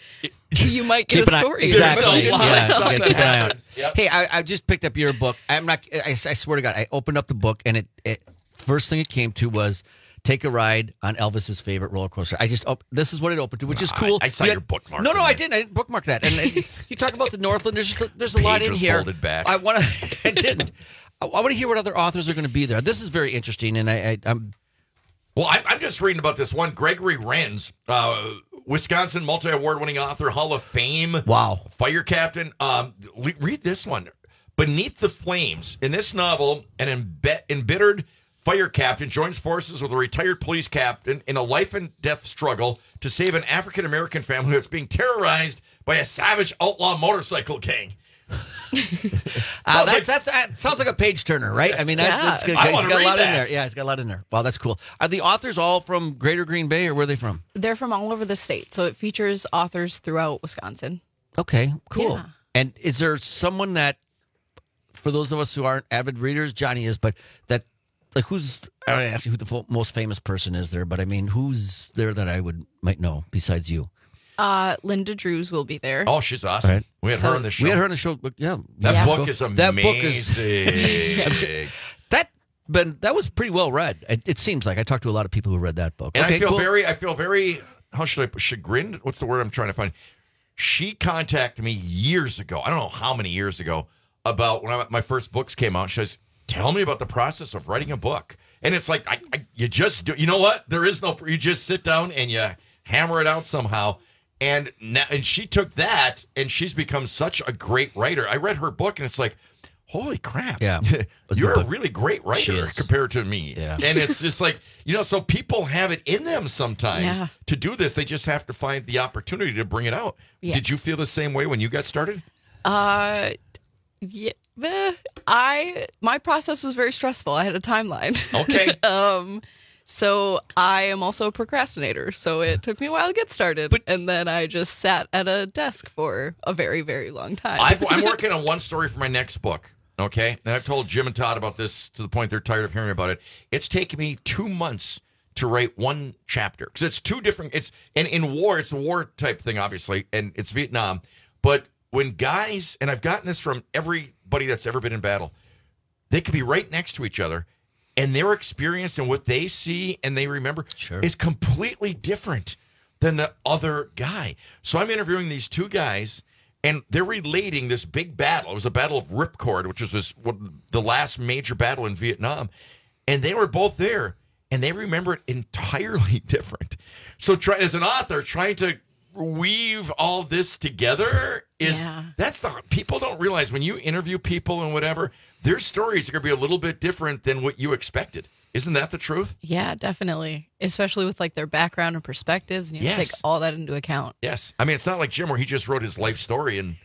You might get Keep a an eye- story. Exactly. There's a lot of Yeah, stuff yeah, that keep an eye on it. happens. Yep. Hey, I, I just picked up your book. I'm not. I, I swear to God, I opened up the book and it, it. First thing it came to was take a ride on Elvis's favorite roller coaster. I just. Op- this is what it opened to, which is cool. I saw You your bookmark No, no, in I there. didn't. I didn't bookmark that. And, and you talk about the Northland. There's just a, there's a lot Page in was here. folded back. I want to. I didn't. I, I want to hear what other authors are going to be there. This is very interesting, and I, I I'm. Well, I'm, I'm just reading about this one. Gregory Renz, uh, Wisconsin multi-award-winning author, Hall of Fame. Wow. Fire captain. Um, le- read this one. Beneath the Flames. In this novel, an embe- embittered fire captain joins forces with a retired police captain in a life-and-death struggle to save an African-American family that's being terrorized by a savage outlaw motorcycle gang. Uh, that's, that's, that sounds like a page turner, right? I mean, that, Yeah. that's good. I It's wanna got a read lot in that. there. Yeah, it's got a lot in there. Wow, that's cool. Are the authors all from Greater Green Bay, or where are they from? They're from all over the state. So it features authors throughout Wisconsin. Okay, cool. Yeah. And is there someone that, for those of us who aren't avid readers, Johnny is, but that, like, who's, I don't ask you who the fo- most famous person is there, but I mean, who's there that I would might know besides you? Uh, Linda Drews will be there. Oh, she's awesome. All right. We had So- her on the show. We had her on the show. but Yeah, That Yeah. book is amazing. That book is that. But that was pretty well read. It, it seems like I talked to a lot of people who read that book. And okay, I feel cool. very, I feel very, how should I put, chagrined? What's the word I'm trying to find? She contacted me years ago. I don't know how many years ago about when I, my first books came out. She says, tell me about the process of writing a book. And it's like, I, I, you just do, you know what? There is no, you just sit down and you hammer it out somehow. And now, and she took that and she's become such a great writer. I read her book and it's like, holy crap. Yeah. You're a But really great she writer is. compared to me. Yeah. And it's just like, you know, so people have it in them sometimes Yeah. to do this. They just have to find the opportunity to bring it out. Yeah. Did you feel the same way when you got started? Uh, yeah, eh, I my process was very stressful. I had a timeline. Okay. um, so I am also a procrastinator. So it took me a while to get started, and then I just sat at a desk for a very, very long time. I've, I'm working on one story for my next book. Okay. And I've told Jim and Todd about this to the point they're tired of hearing about it. It's taken me two months to write one chapter because it's two different. It's and in war, it's a war type thing, obviously, and it's Vietnam. But when guys, and I've gotten this from everybody that's ever been in battle, they could be right next to each other, and their experience and what they see and they remember Sure. is completely different than the other guy. So I'm interviewing these two guys, and they're relating this big battle. It was a battle of Ripcord, which was this, what, the last major battle in Vietnam, and they were both there, and they remember it entirely different. So try, as an author, trying to weave all this together is Yeah. that's the people don't realize when you interview people and whatever, their stories are going to be a little bit different than what you expected. Isn't that the truth? yeah, definitely, especially with like their background and perspectives, and you have to Yes. take all that into account. Yes. I mean, it's not like Jim where he just wrote his life story. And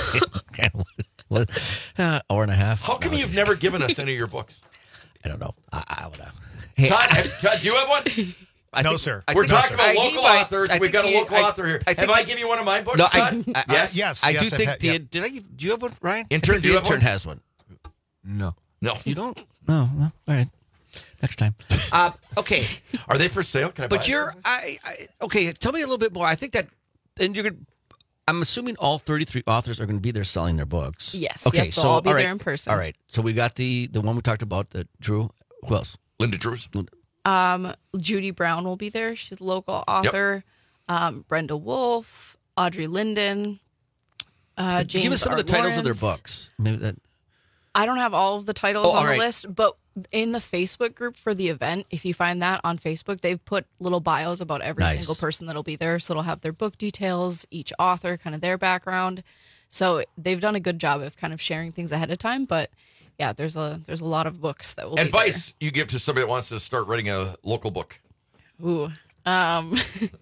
What, uh, hour and a half. how come No, you've just- never given us any of your books? I don't know. I, I would. Uh, hey, Todd, have- Todd, do you have one? I No, think- sir. I We're think- talking about I- local I- authors. I We've think got a he- local I- author here. I have think I he- given you one of my books, No, I, Todd? I, yes. Yes, I yes, do I've think. had- the, yeah. Did I? Do you have one, Ryan? Intern, I think do you the have intern one? has one. No. No. You don't? No. Well, all right. Next time. Uh, okay. Are they for sale? Can I buy But you're, I, I, okay, tell me a little bit more. I think that, and you're going I'm assuming all thirty-three authors are going to be there selling their books. Yes. Okay, Yep, so they'll all be all right, there in person. All right. So we got the the one we talked about, the Drew. Who else? Linda Drews. Um, Judy Brown will be there. She's a local author. Yep. Um, Brenda Wolfe, Audrey Linden, uh, James Give us some R. of the titles Lawrence. of their books. Maybe that. I don't have all of the titles Oh, on all the right. list, but in the Facebook group for the event, if you find that on Facebook, they've put little bios about every Nice. single person that'll be there. So it'll have their book details, each author, kind of their background. So they've done a good job of kind of sharing things ahead of time. But yeah, there's a there's a lot of books that will Advice you give to somebody that wants to start writing a local book. be there. Ooh. Um,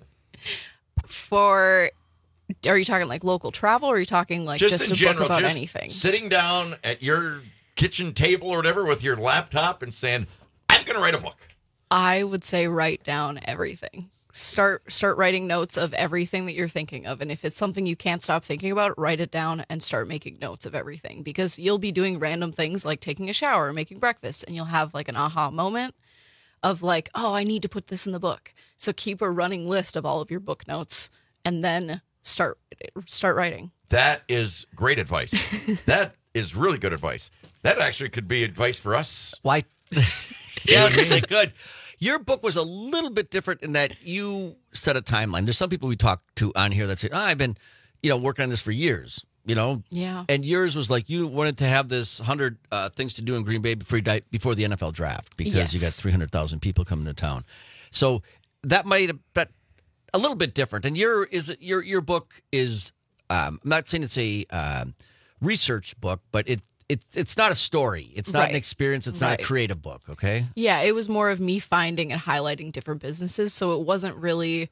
for, are you talking like local travel or are you talking like just, in a general, book about just anything? sitting down at your kitchen table or whatever with your laptop and saying, I'm going to write a book. I would say write down everything. Start start writing notes of everything that you're thinking of. And if it's something you can't stop thinking about, write it down and start making notes of everything. Because you'll be doing random things like taking a shower or making breakfast, and you'll have like an aha moment of like, oh, I need to put this in the book. So keep a running list of all of your book notes and then start start writing. That is great advice. That is really good advice. That actually could be advice for us. Why? Yeah, they could. Your book was a little bit different in that you set a timeline. There's some people we talk to on here that say, oh, I've been, you know, working on this for years, you know? Yeah. And yours was like you wanted to have this one hundred uh, things to do in Green Bay before, you die, before the N F L draft because Yes. you got three hundred thousand people coming to town. So that might have been a little bit different. And your is your your book is, um, I'm not saying it's a um, research book, but it It's it's not a story. It's not Right. an experience. It's not Right. a creative book, okay? Yeah, it was more of me finding and highlighting different businesses. So it wasn't really.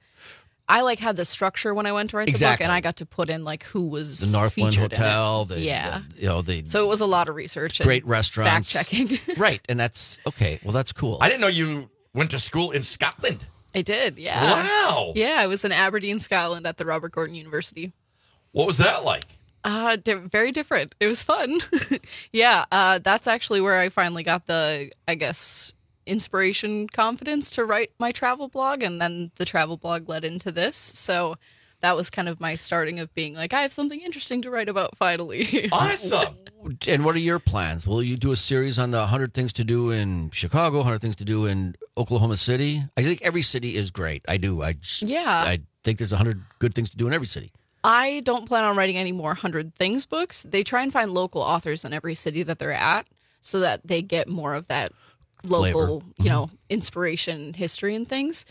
I like had the structure when I went to write the Exactly. book, and I got to put in like who was The Northland featured in it. Hotel, the, yeah. the- you know, the So it was a lot of research. And great restaurants. fact checking. Right, and that's, okay, well, that's cool. I didn't know you went to school in Scotland. I did. Yeah. Wow. Yeah, I was in Aberdeen, Scotland, at the Robert Gordon University. What was that like? Uh, di- very different. It was fun. yeah, uh, that's actually where I finally got the, I guess, inspiration, confidence to write my travel blog, and then the travel blog led into this. So that was kind of my starting of being like, I have something interesting to write about finally. Awesome. And what are your plans? Will you do a series on the one hundred things to do in Chicago, one hundred things to do in Oklahoma City? I think every city is great. I do. I just, Yeah. I think there's one hundred good things to do in every city. I don't plan on writing any more one hundred Things books. They try and find local authors in every city that they're at so that they get more of that local, Flavor. you know, inspiration, history, and things.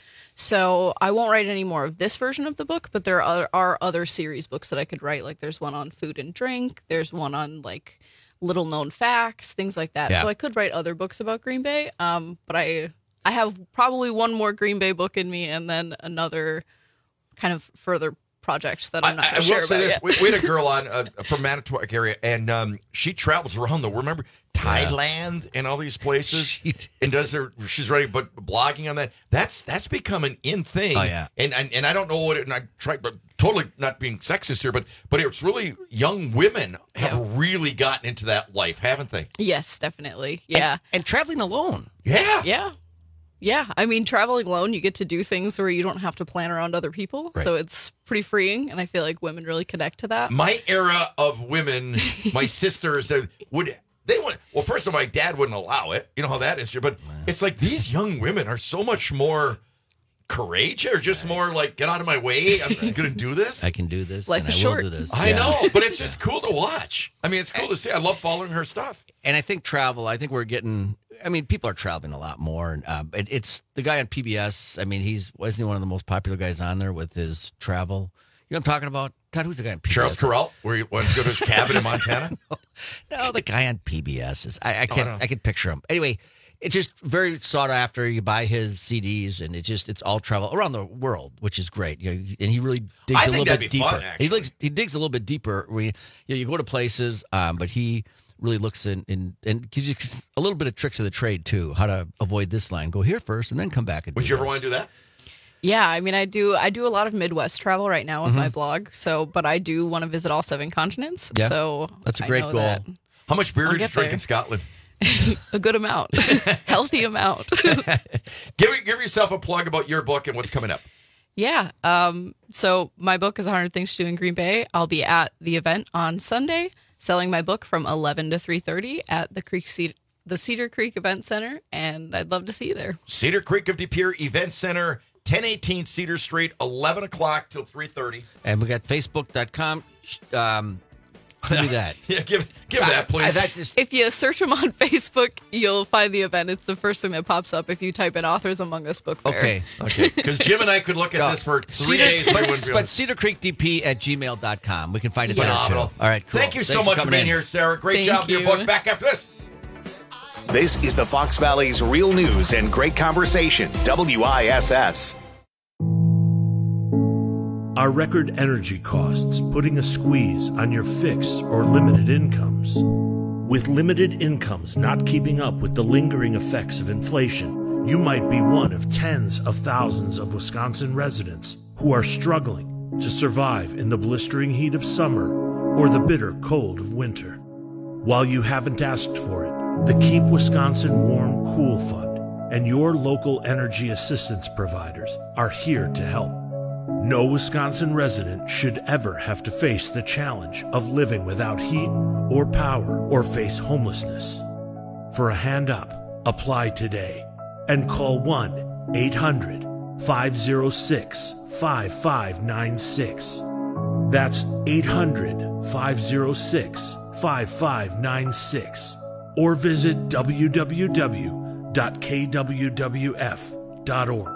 So I won't write any more of this version of the book, but there are, are other series books that I could write. Like there's one on food and drink. There's one on like little known facts, things like that. Yeah. So I could write other books about Green Bay. Um, but I I have probably one more Green Bay book in me, and then another kind of further project that I'm not I, I going to will share say about this: yet. we, we had a girl on uh, from Manitowoc area, and um, she travels around the. Remember Thailand and all these places, and does her. She's writing, but blogging on that. That's that's become an in thing. Oh, yeah. and and, and I don't know what it. And I try, but totally not being sexist here, but but it's really young women have really gotten into that life, haven't they? Yes, definitely. Yeah. And, and traveling alone. Yeah. Yeah. Yeah. I mean, traveling alone, you get to do things where you don't have to plan around other people. Right. So it's pretty freeing. And I feel like women really connect to that. My era of women, my sisters, that would they want. Well, first of all, my dad wouldn't allow it. You know how that is, but it's like these young women are so much more courageous, or just more like get out of my way. I'm going to do this. I can do this. Life and is I short. will do this. I Yeah. know, but it's just cool to watch. I mean, it's cool to see. I love following her stuff. And I think travel, I think we're getting, I mean, people are traveling a lot more. And um, it, it's the guy on P B S. I mean, he's, wasn't he one of the most popular guys on there with his travel? You know what I'm talking about? Todd, who's the guy on P B S? Charles Carell, where he went to go to his cabin in Montana. No, the guy on P B S is, I, I Oh, can't, no. I can picture him. Anyway, it's just very sought after. You buy his C Ds and it's just, it's all travel around the world, which is great. You know, and he really digs I a think little that'd bit be deeper. fun, he, actually. digs, he digs a little bit deeper. Where you, you, know, you go to places, um, but he really looks in, in and gives you a little bit of tricks of the trade too, how to avoid this line. Go here first and then come back and Would do you ever this. want to do that? Yeah. I mean, I do, I do a lot of Midwest travel right now with Mm-hmm. my blog. So, but I do want to visit all seven continents. Yeah. So That's a I great know goal. that- How much beer I'll did you get drink there. in Scotland? A good amount. Healthy amount. give give yourself a plug about your book and what's coming up. Yeah. Um, so my book is one hundred Things to Do in Green Bay. I'll be at the event on Sunday selling my book from eleven to three thirty at the Creek Cedar, the Cedar Creek Event Center, and I'd love to see you there. Cedar Creek of De Pere Event Center, ten eighteen Cedar Street, eleven o'clock till three thirty. And we got facebook dot com. Um, give me that. Yeah, give give that, please. I, that just, If you search them on Facebook, you'll find the event. It's the first thing that pops up if you type in Authors Among Us Book Fair. okay. Okay, because Jim and I could look at No. this for three Cedar, days. and we but, wouldn't be but able to- Cedar Creek D P at gmail dot com. We can find it Phenomenal. there, too. All right, cool. Thank you so Thanks much for coming being in. here, Sarah. Great Thank job with your you. book. Back after this. This is the Fox Valley's real news and great conversation, W I S S. Are record energy costs putting a squeeze on your fixed or limited incomes? With limited incomes not keeping up with the lingering effects of inflation, you might be one of tens of thousands of Wisconsin residents who are struggling to survive in the blistering heat of summer or the bitter cold of winter. While you haven't asked for it, the Keep Wisconsin Warm Cool Fund and your local energy assistance providers are here to help. No Wisconsin resident should ever have to face the challenge of living without heat or power or face homelessness. For a hand up, apply today and call one eight hundred five oh six five five nine six. That's eight hundred five oh six five five nine six. Or visit w w w dot k w w f dot org.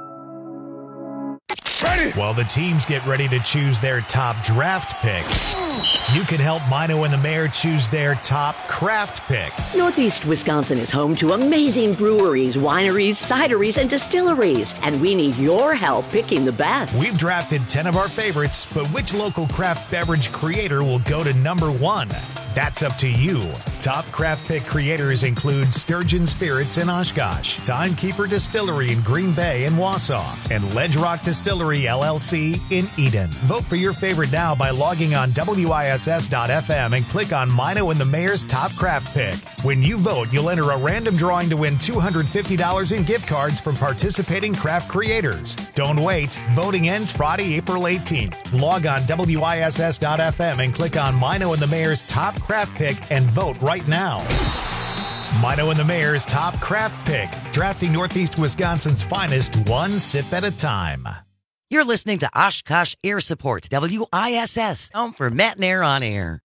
While the teams get ready to choose their top draft pick, you can help Mino and the Mayor choose their top craft pick. Northeast Wisconsin is home to amazing breweries, wineries, cideries, and distilleries, and we need your help picking the best. We've drafted ten of our favorites, but which local craft beverage creator will go to number one? That's up to you. Top craft pick creators include Sturgeon Spirits in Oshkosh, Timekeeper Distillery in Green Bay and Wausau, and Ledge Rock Distillery L L C in Eden. Vote for your favorite now by logging on W I S S dot F M and click on Mino and the Mayor's Top Craft Pick. When you vote, you'll enter a random drawing to win two hundred fifty dollars in gift cards from participating craft creators. Don't wait. Voting ends Friday, April eighteenth. Log on W I S S dot F M and click on Mino and the Mayor's Top Craft Pick and vote right now. Mino and the Mayor's Top Craft Pick, drafting Northeast Wisconsin's finest one sip at a time. You're listening to Oshkosh Air Support, W I S S, home for Matt and Air on air.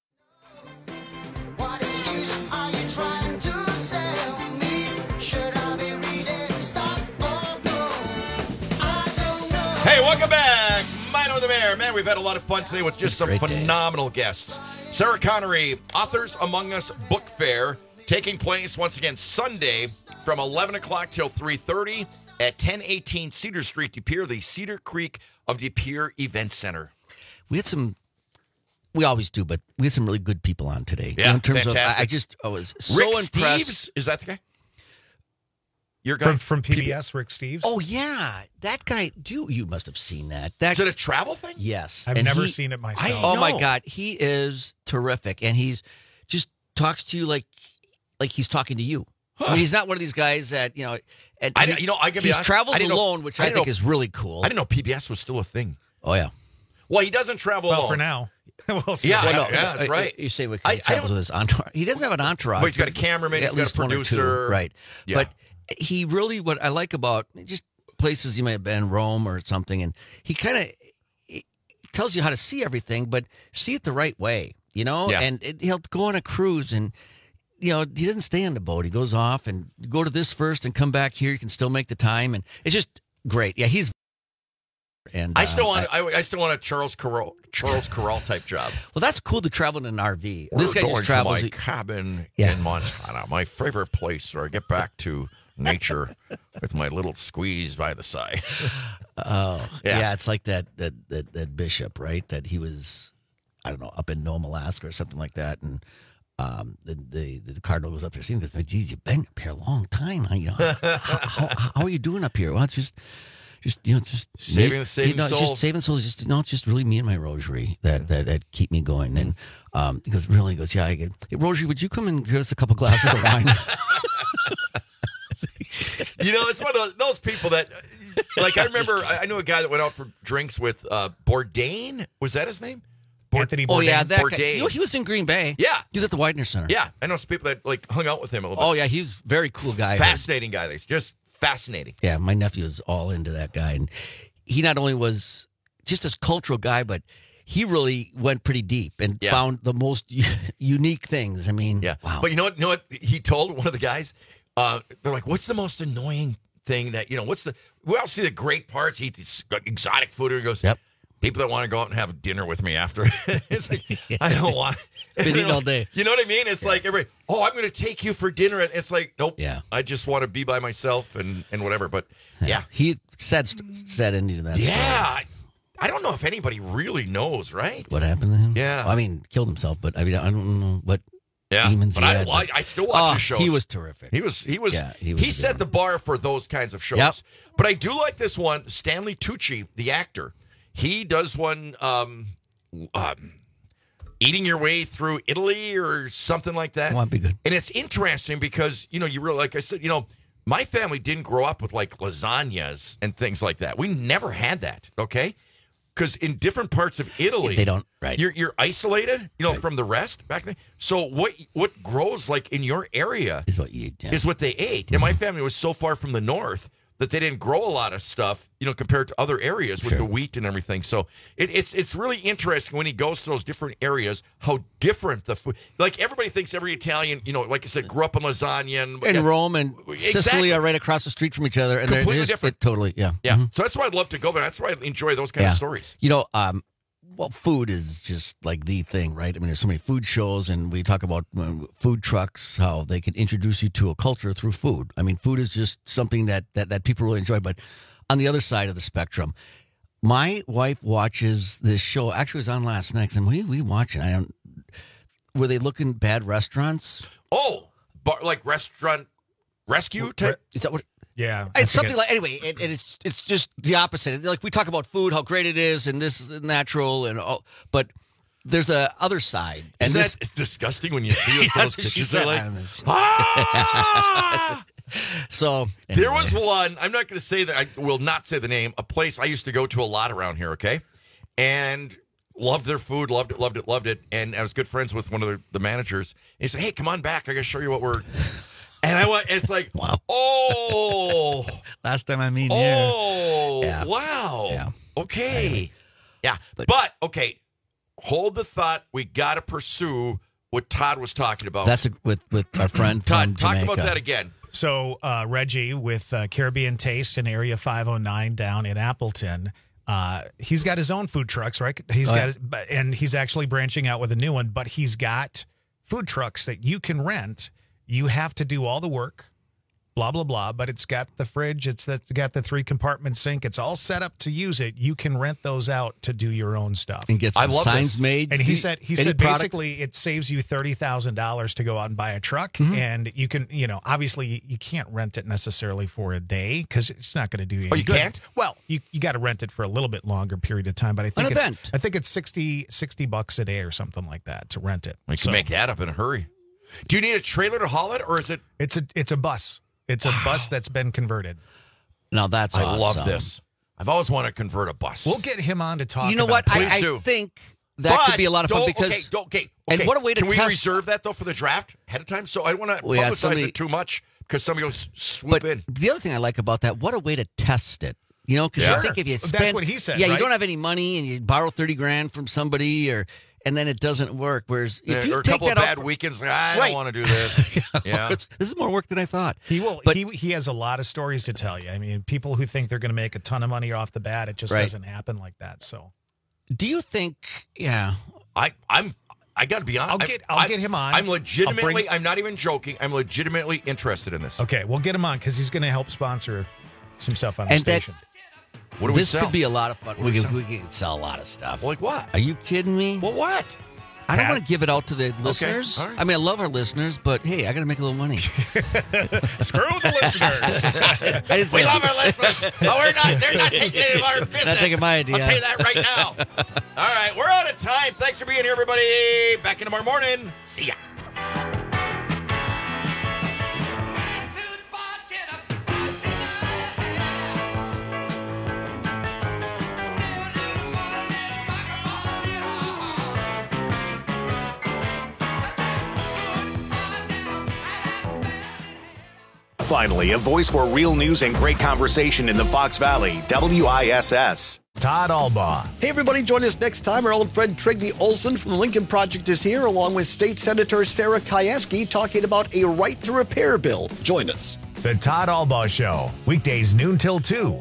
What excuse are you trying to sell me? Should I be reading stock or no? I don't know. Hey, welcome back. Mino and the Mayor. Man, we've had a lot of fun today with just some phenomenal guests. Sarah Connery, Authors Among Us Book Fair, taking place once again Sunday from eleven o'clock till three thirty at ten eighteen Cedar Street, De Pere, the Cedar Creek of De Pere Event Center. We had some, we always do, but we had some really good people on today. Yeah, in terms fantastic. of, I, I just, I was so Rick impressed. Steves? Is that the guy? Your guy? From, from P B S, Rick Steves? Oh, yeah. That guy, you, you must have seen that. that. Is it a travel thing? Yes. I've And never he- seen it myself. I, oh, my God. He is terrific. And he's just talks to you like like he's talking to you. I mean, he's not one of these guys that, you know, and I, he, you know, I give he you honest, travels I didn't know- alone, which I I, didn't think know- is really cool. I didn't know P B S was still a thing. Oh, yeah. Well, he doesn't travel Well, alone. for now. we'll see. Yeah, Well, I- no, yeah, that's I- right. You say he I- I travels don't- with his entourage. He doesn't have an entourage. Well, he's got a cameraman, At he's got a least one or two, producer. right? Yeah. But he really, what I like about just places he may have been, Rome or something, and he kind of tells you how to see everything, but see it the right way, you know. Yeah. And it, he'll go on a cruise and. You know, he doesn't stay on the boat. He goes off and go to this first and come back here. You can still make the time, and it's just great. Yeah, he's. And I uh, still want. I, I still want a Charles Corral, Charles Corral type job. Well, that's cool to travel in an R V. We're This guy going just travels. to my cabin Yeah. in Montana, my favorite place where I get back to nature with my little squeeze by the side. Oh, Yeah. yeah. It's like that, that that that bishop, right? That he was, I don't know, up in Nome, Alaska, or something like that, and um, the the, the cardinal goes up there, and goes, "Geez, you've been up here a long time. Huh? You know, how, how, how are you doing up here? Well, it's just." Just you know, just Saving- me, saving you know, souls. just saving souls. Just you know, it's just really me and my rosary that that, that keep me going. And um, he goes, really, he goes, yeah. I get, hey, Rosary, would you come and give us a couple glasses of wine? You know, it's one of those, those people that, like, I remember, I I knew a guy that went out for drinks with uh, Bourdain. Was that his name? Bour- Anthony Oh, yeah, that guy. Bourdain. You know, he was in Green Bay. Yeah. He was at the Widener Center. Yeah. I know some people that, like, hung out with him a little bit. Oh, yeah, he was a very cool guy. Fascinating guy. He's just fascinating. Yeah, my nephew is all into that guy. And he not only was just this cultural guy, but he really went pretty deep and Yeah. found the most u- unique things. I mean, Yeah. wow. But you know what? You know what he told one of the guys? Uh, they're like, "What's the most annoying thing that you know? What's the? We all see the great parts. Eat this exotic food." And he goes, "Yep." People that want to go out and have dinner with me after. It's like I don't want. Been eating all day. You know what I mean? It's like everybody. Oh, I'm going to take you for dinner, and it's like, nope. Yeah. I just want to be by myself and and whatever. But yeah, he said said into that. yeah. story. I don't know if anybody really knows, right? What happened to him? Yeah. I mean, killed himself, but I mean, I don't know what Yeah, demons but he I, had. I, I still watch Oh, his shows. He was terrific. He was. He was. Yeah, he he was a good set the bar for those kinds of shows. Yep. But I do like this one. Stanley Tucci, the actor, he does one. Um, um, eating your way through Italy or something like that. Won't be good. And it's interesting because you know you really like I said you know my family didn't grow up with like lasagnas and things like that. We never had that. Okay. Because in different parts of Italy, They don't- right. You're you're isolated, you know, from the rest back then. So what what grows like in your area is what you eat, yeah. is what they ate. And my family was so far from the north that they didn't grow a lot of stuff, you know, compared to other areas with Sure. the wheat and everything. So it, it's it's really interesting when he goes to those different areas how different the food. Like everybody thinks every Italian, you know, like I said, grew up in lasagna and And Rome and Exactly. Sicily are right across the street from each other, and they're Completely just- different. it totally, yeah, Yeah. Mhm. So that's why I'd love to go there. That's why I enjoy those kind yeah. of stories. You know, um, well, food is just like the thing, right? I mean, there's so many food shows, and we talk about uh, food trucks, how they can introduce you to a culture through food. I mean, food is just something that, that, that people really enjoy. But on the other side of the spectrum, my wife watches this show. Actually, it was on last night. And we we watching. I don't. Were they looking bad restaurants? Oh, bar, like restaurant rescue type? Is that what? Yeah, It's something like anyway. It, it, it's it's just the opposite. Like we talk about food, how great it is, and this is natural, and all, but there's a other side. And Isn't this, that disgusting when you see it? That's Those what she pictures are said. like, Ah! So There anyway. was one, I'm not going to say that, I will not say the name, a place I used to go to a lot around here, okay? And loved their food, loved it, loved it, loved it. And I was good friends with one of the, the managers. And he said, hey, come on back. I got to show you what we're. And I went, it's like, wow. Oh. Last time I mean, Oh. Yeah. Wow. Yeah. Okay. Anyway. Yeah. But, okay, hold the thought. We got to pursue what Todd was talking about. That's a, with with our friend Todd, from talk Jamaica. about that again. So uh, Reggie with uh, Caribbean Taste in Area five oh nine down in Appleton, uh, he's got his own food trucks, right? He's Oh, got, yeah. his- but- and he's actually branching out with a new one. But he's got food trucks that you can rent. You have to do all the work, blah blah blah. But it's got the fridge. It's the, got the three compartment sink. It's all set up to use it. You can rent those out to do your own stuff And get some signs made. And he Do- said he any said product- basically it saves you thirty thousand dollars to go out and buy a truck, Mm-hmm. and you can you know obviously you, you can't rent it necessarily for a day because it's not going to do you. Oh, any you good. can't? Well, you you got to rent it for a little bit longer period of time, but I think An it's, event. I think it's sixty, sixty bucks a day or something like that to rent it. We can So, make that up in a hurry. Do you need a trailer to haul it, or is it? It's a it's a bus. It's a bus that's been converted. Now that's I awesome. love this. I've always wanted to convert a bus. We'll get him on to talk. You know about what? that. I, I do. think that But could be a lot of fun don't- because okay, don't- okay, and okay. what a way to Can we test. reserve that though for the draft ahead of time? So I don't want to Well, yeah, publicize somebody- it too much because somebody will s- swoop But in. the other thing I like about that, what a way to test it. You know, because Yeah. I think if you That's spend, what he said, yeah, you right? don't have any money and you borrow thirty grand from somebody, or and then it doesn't work. Whereas if Yeah, you or a take couple of that bad out, weekends, like, I Right. don't want to do this. Yeah. It's- this is more work than I thought. He will. But- he he has a lot of stories to tell you. I mean, people who think they're going to make a ton of money off the bat, it just Right. doesn't happen like that. So Do you think? Yeah, I, I'm. I got to be honest. I'll I'm- get I'll I'm- get him on. I'm legitimately. I'll bring- I'm not even joking. I'm legitimately interested in this. Okay, we'll get him on because he's going to help sponsor some stuff on the And that- station. What do we this sell? could be a lot of fun. What We do we could, we could sell a lot of stuff. Like what? Are you kidding me? Well, what? I don't Pat? want to give it out to the listeners. all right. I mean, I love our listeners, but hey, I got to make a little money. Screw the listeners. I didn't say We love our listeners. Oh, we're not. They're not taking any of our business. Not taking my idea. I'll tell you that right now. All right, we're out of time. Thanks for being here, everybody. Back in tomorrow morning. See ya. finally, a voice for real news and great conversation in the Fox Valley, W I S S. Todd Albaugh. Hey, everybody, join us next time. Our old friend Trigby Olson from the Lincoln Project is here, along with State Senator Sarah Kieski, talking about a right to repair bill. Join us. The Todd Albaugh Show, weekdays noon till two.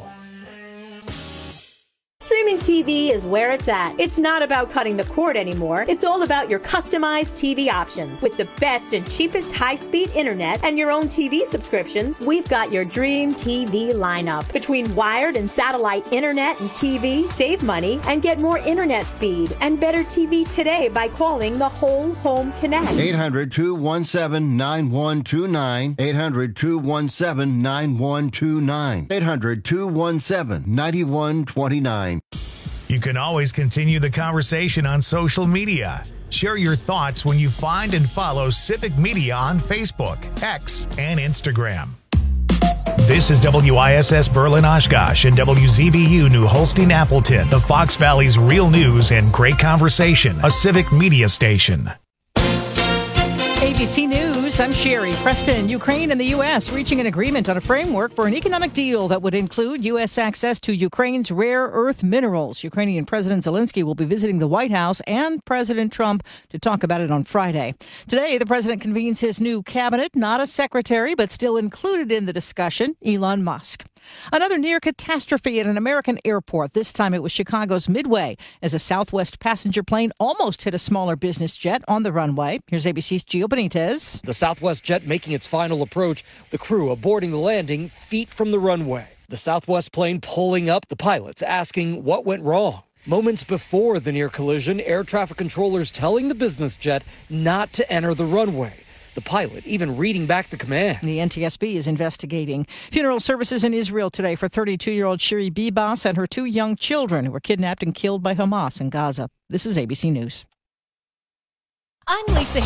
Streaming T V is where it's at. It's not about cutting the cord anymore. It's all about your customized T V options. With the best and cheapest high-speed internet and your own T V subscriptions, we've got your dream T V lineup. Between wired and satellite internet and T V, save money and get more internet speed and better T V today by calling the Whole Home Connect. eight hundred, two one seven, nine one two nine. eight hundred, two one seven, nine one two nine. eight hundred, two one seven, nine one two nine. You can always continue the conversation on social media. Share your thoughts when you find and follow Civic Media on Facebook, X, and Instagram. This is W I S S Berlin Oshkosh and W Z B U New Holstein Appleton, the Fox Valley's real news and great conversation, a Civic Media station. A B C News, I'm Sherry Preston. Ukraine and the U S reaching an agreement on a framework for an economic deal that would include U S access to Ukraine's rare earth minerals. Ukrainian President Zelensky will be visiting the White House and President Trump to talk about it on Friday. Today, the president convenes his new cabinet, not a secretary, but still included in the discussion, Elon Musk. Another near catastrophe at an American airport. This time it was Chicago's Midway as a Southwest passenger plane almost hit a smaller business jet on the runway. Here's A B C's Gio Benitez. The Southwest jet making its final approach, the crew aborting the landing feet from the runway. The Southwest plane pulling up, the pilots asking what went wrong. Moments before the near collision, air traffic controllers telling the business jet not to enter the runway. The pilot even reading back the command. The N T S B is investigating. Funeral services in Israel today for thirty-two-year-old Shiri Bibas and her two young children who were kidnapped and killed by Hamas in Gaza. This is A B C News. I'm Lisa